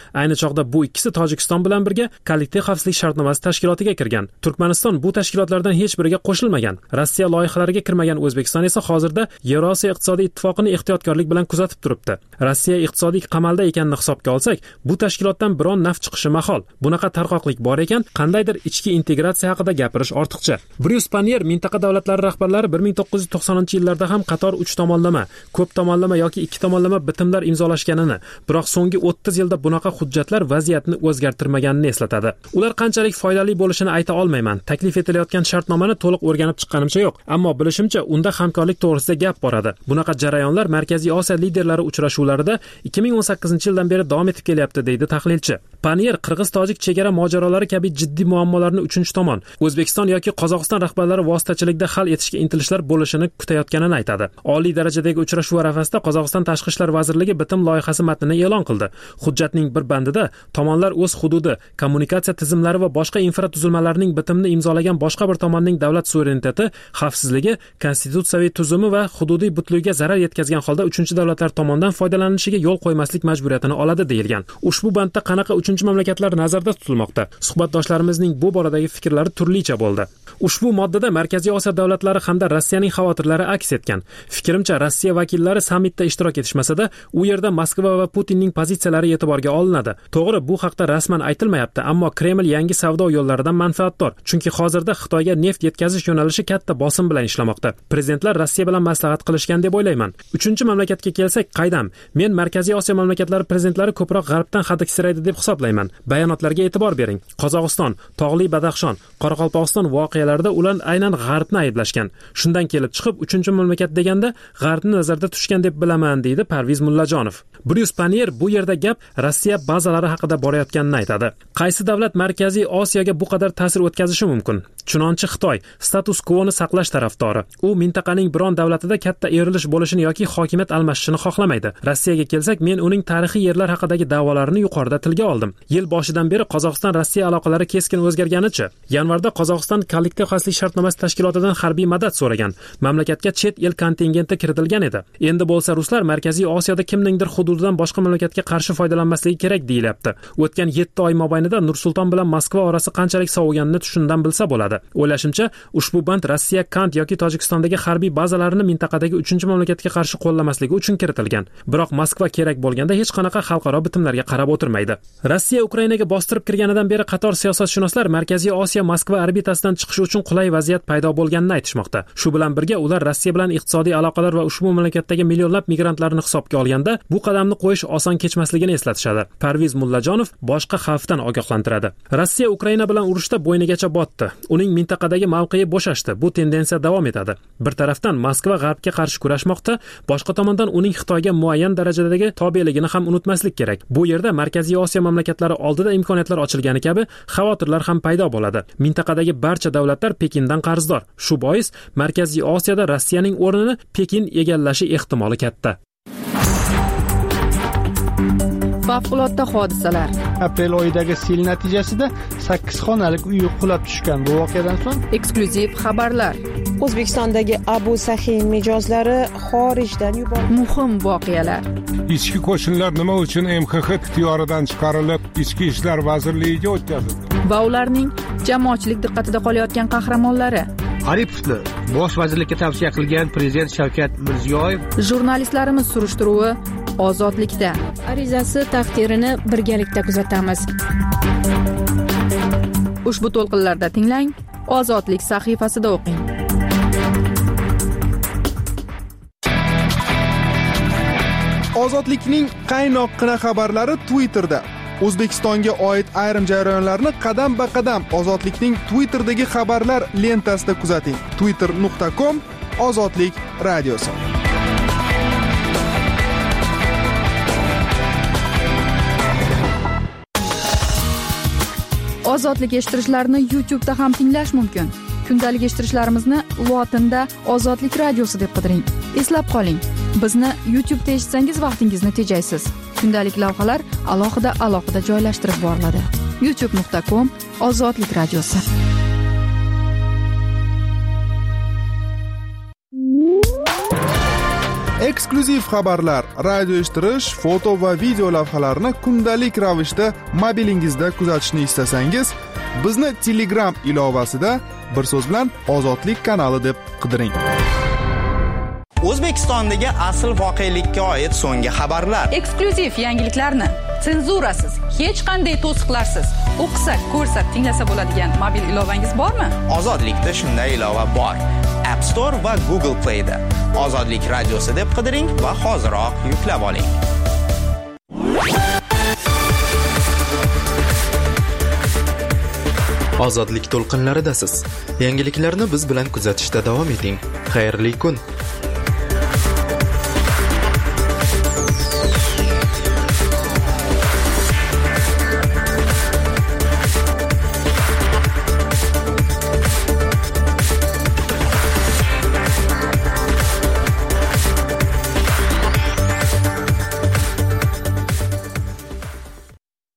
Ayni chog'da bu ikkisi Tojikiston bilan birga kollektiv xavfsizlik shartnomasi tashkilotiga kirgan. Turkmaniston bu tashkilotlardan hech biriga qo'shilmagan. Rossiya loyihalariga kirmagan O'zbekiston esa hozirda Yevrosiyo iqtisodiy ittifoqini ehtiyotkorlik bilan kuzatib turibdi. Rossiya iqtisodiy qamalda ekanini hisobga olsak, bu tashkilotdan biron naf chiqishi mahol. Bunaqa tarqoqlik bor ekan, qandaydir ichki integratsiya haqida gapirish ortiqcha. Bryus Panier mintaqa davlatlari rahbarlari 1990-yillarda ham qator 3 tomonlama, ko'p tomonlama yoki 2 tomonlama bitimlar imzolashganini, biroq so'nggi 30 yilda bunaqa hujjatlar vaziyatni o'zgartirmaganini eslatadi. Ular qanchalik foydali bo'lishini ayta olmayman. Taklif etilayotgan shartnomani to'liq o'rganib chiqqanimcha yo'q, ammo bilishimcha unda hamkorlik to'g'risida gap boradi. Bunaqa jarayonlar Markaziy Osiyo liderlari uchrashuvlarida 2018-yildan beri davom etib kelyapti, deydi tahlilchi. Panier qirg'iz-tojik chegara mojarolari kabi jiddiy muammolarni uchinchi tomon, O'zbekiston yoki Qozog'iston rahbarlari vositachiligida hal etishga intilishlar bo'lishini kutayotganini aytadi. Oliy darajadagi uchrashuv arafasida Qozog'iston Tashqi ishlar vazirligi bitim loyihasi matnini e'lon qildi. Hujjatning bir bandida tomonlar o'z hududi, kommunikatsiya tizimlari va boshqa infratuzilmalarning bitimni imzolagan boshqa bir tomonning davlat suvereniteti, xavfsizligi, konstitutsiyaviy tuzumi va hududiy butligiga zarar yetkazgan holda uchinchi davlatlar tomonidan foydalanishiga yo'l qo'ymaslik majburiyatini oladi deyilgan. Ushbu bandda qanaqa uchinchi mamlakatlar nazarda tutilmoqda? Suhbatdoshlarimizning bu boradagi fikrlari turlicha bo'ldi. Ushbu moddada Markaziy Osiyo davlatlari hamda Rossiyaning xavotirlari aks etgan. Fikrimcha, Rossiya vakillari sammitda ishtirok etishmasa-da, u yerda Moskva va Putinning pozitsiyalari e'tiborga olinadi. To'g'ri, bu haqda rasman aytilmayapti, ammo Kreml yangi savdo yo'llaridan manfaatdor. Chunki hozirda Xitoyga neft yetkazish yo'nalishi katta bosim bilan ishlamoqda. Prezidentlar Rossiya bilan maslahat qilishgan deb o'ylayman. Uchinchi mamlakatga kelsak, qaydam? Men Markaziy Osiyo mamlakatlari prezidentlari ko'proq g'arbdan hadiksiraydi deb hisoblayman. Bayonotlarga e'tibor bering. Qozog'iston, Tog'li Badaxshon, Qoraqalpog'iston voqealarida ular aynan g'arbni ayblashgan. Shundan kelib chiqib, uchinchi mamlakat deganda g'arbni nazarda tutishgan deb bilaman, deydi Parviz Mullajonov. Bryus Panier bu yerda gap Rossiya bazalari haqida borayotganini aytadi. Qaysi davlat Markaziy Osiyoga bu qadar ta'sir o'tkazishi mumkin? Chunonchi Xitoy status quo-ni saqlash tarafdori. U mintaqaning biron davlatida katta erilish bo'lishini yoki hokimiyat almashishini xohlamaydi. Rossiyaga kelsak, men uning tarixiy yerlar haqidagi da'volarini yuqorida tilga oldim. Yil boshidan beri Qozog'iston-Rossiya aloqalari keskin o'zgarganicha. Yanvarda Qozog'iston kollektiv xavfsizlik shartnomasi tashkilotidan harbiy madad so'ragan. Mamlakatga chet el kontingenti kiritilgan edi. Endi bo'lsa ruslar Markaziy Osiyoda kimningdir hududidan boshqa mamlakatga qarshi foydalanmasligi kerak deyilyapti. O'tgan 7 oy mobaynida Nur-Sulton bilan Moskva orasi qanchalik soviganini tushundan bilsa bo'ladi. O'ylashimcha, ushbu band Rossiya Kant yoki Tojikistondagi harbiy bazalarini mintaqadagi 3-mamlakatga qarshi qo'llamasligi uchun kiritilgan. Biroq Moskva kerak bo'lganda hech qanaqa xalqaro bitimlarga qarab o'tirmaydi. Rossiya Ukrainaga bostirib kirganidan beri qator siyosatshunoslar Markaziy Osiyo Moskva orbitasidan chiqish uchun qulay vaziyat paydo bo'lganini aytishmoqda. Shu bilan birga ular Rossiya bilan iqtisodiy aloqalar va ushbu mamlakatdagi millionlab migrantlarni hisobga olganda bu qadamni qo'yish oson kechmasligini eslatishadi. Parviz Mullajonov boshqa xavfdan ogohlantiradi. Rossiya Ukraina bilan urushda bo'ynigacha botdi. Uning mintaqadagi mavqei bo'shashdi. Bu tendensiya davom etadi. Bir tarafdan Moskva g'arbga qarshi kurashmoqda, boshqa tomondan uning Xitoyga muayyan darajadagi tobeligini ham unutmaslik kerak. Bu yerda Markaziy Osiyo mamlakatlari oldida imkoniyatlar ochilgani kabi xavotirlar ham paydo bo'ladi. Mintaqadagi barcha davlatlar Pekindan qarzdor. Shu bois Markaziy Osiyoda Rossiyaning o'rnini Pekin egallashi ehtimoli katta. Favqulodda hodisalar. Aprel oyidagi sel natijasida 8 xonalik uy qulab tushgan. Bu voqeadan so'ng eksklyuziv xabarlar. O'zbekistondagi Abu Sahiy mijozlari xorijdan yuborildi. Muhim voqealar. Ichki qo'shinlar nima uchun MXX ixtiyoridan chiqarilib, Ichki ishlar vazirligiga o'tkazildi? Va ularning jamoatchilik diqqatida qolayotgan qahramonlari. Aripovni bosh vazirlikka tavsiya qilgan prezident Shavkat Mirziyoyev. Jurnalistlarimiz surishtiruvi Ozodlikda. Arizasi taqdirini birgalikda kuzatamiz. Ushbu to'lqinlarda tinglang, Ozodlik sahifasida o'qing. Ozodlikning qaynoqqina xabarlari Twitterda. O'zbekistonga oid ayrim jarayonlarni qadam-ba-qadam Ozodlikning Twitterdagi xabarlar lentasida kuzating. twitter.com/ozodlik radiosi. Ozodlik eshittirishlarni YouTube'da ham tinglash mumkin. Kundalik eshittirishlarimizni lotinda Ozodlik radiosi deb qidiring. Eslab qoling, bizni YouTube'da eshitsangiz vaqtingizni tejaysiz. Kundalik lavhalar alohida joylashtirib boriladi. youtube.com/ozodlik radiosi. eksklyuziv xabarlar, radio eshittirish, foto va video lavhalarni kundalik ravishda mobilingizda kuzatishni istasangiz, bizni Telegram ilovasida bir so'z bilan Ozodlik kanali deb qidiring. O'zbekistondagi asl voqelikka oid so'nggi xabarlar, eksklyuziv yangiliklarni senzurasiz, hech qanday to'siqlarsiz o'qisa, ko'rsa, tinglasa bo'ladigan mobil ilovangiz bormi? Ozodlikda shunday ilova bor. App Store va Google Play da Ozodlik radiosi deb qidiring va hoziroq yuklab oling. Ozodlik to'lqinlaridasiz. Yangiliklarni biz bilan kuzatishda davom eting. Xayrli kun.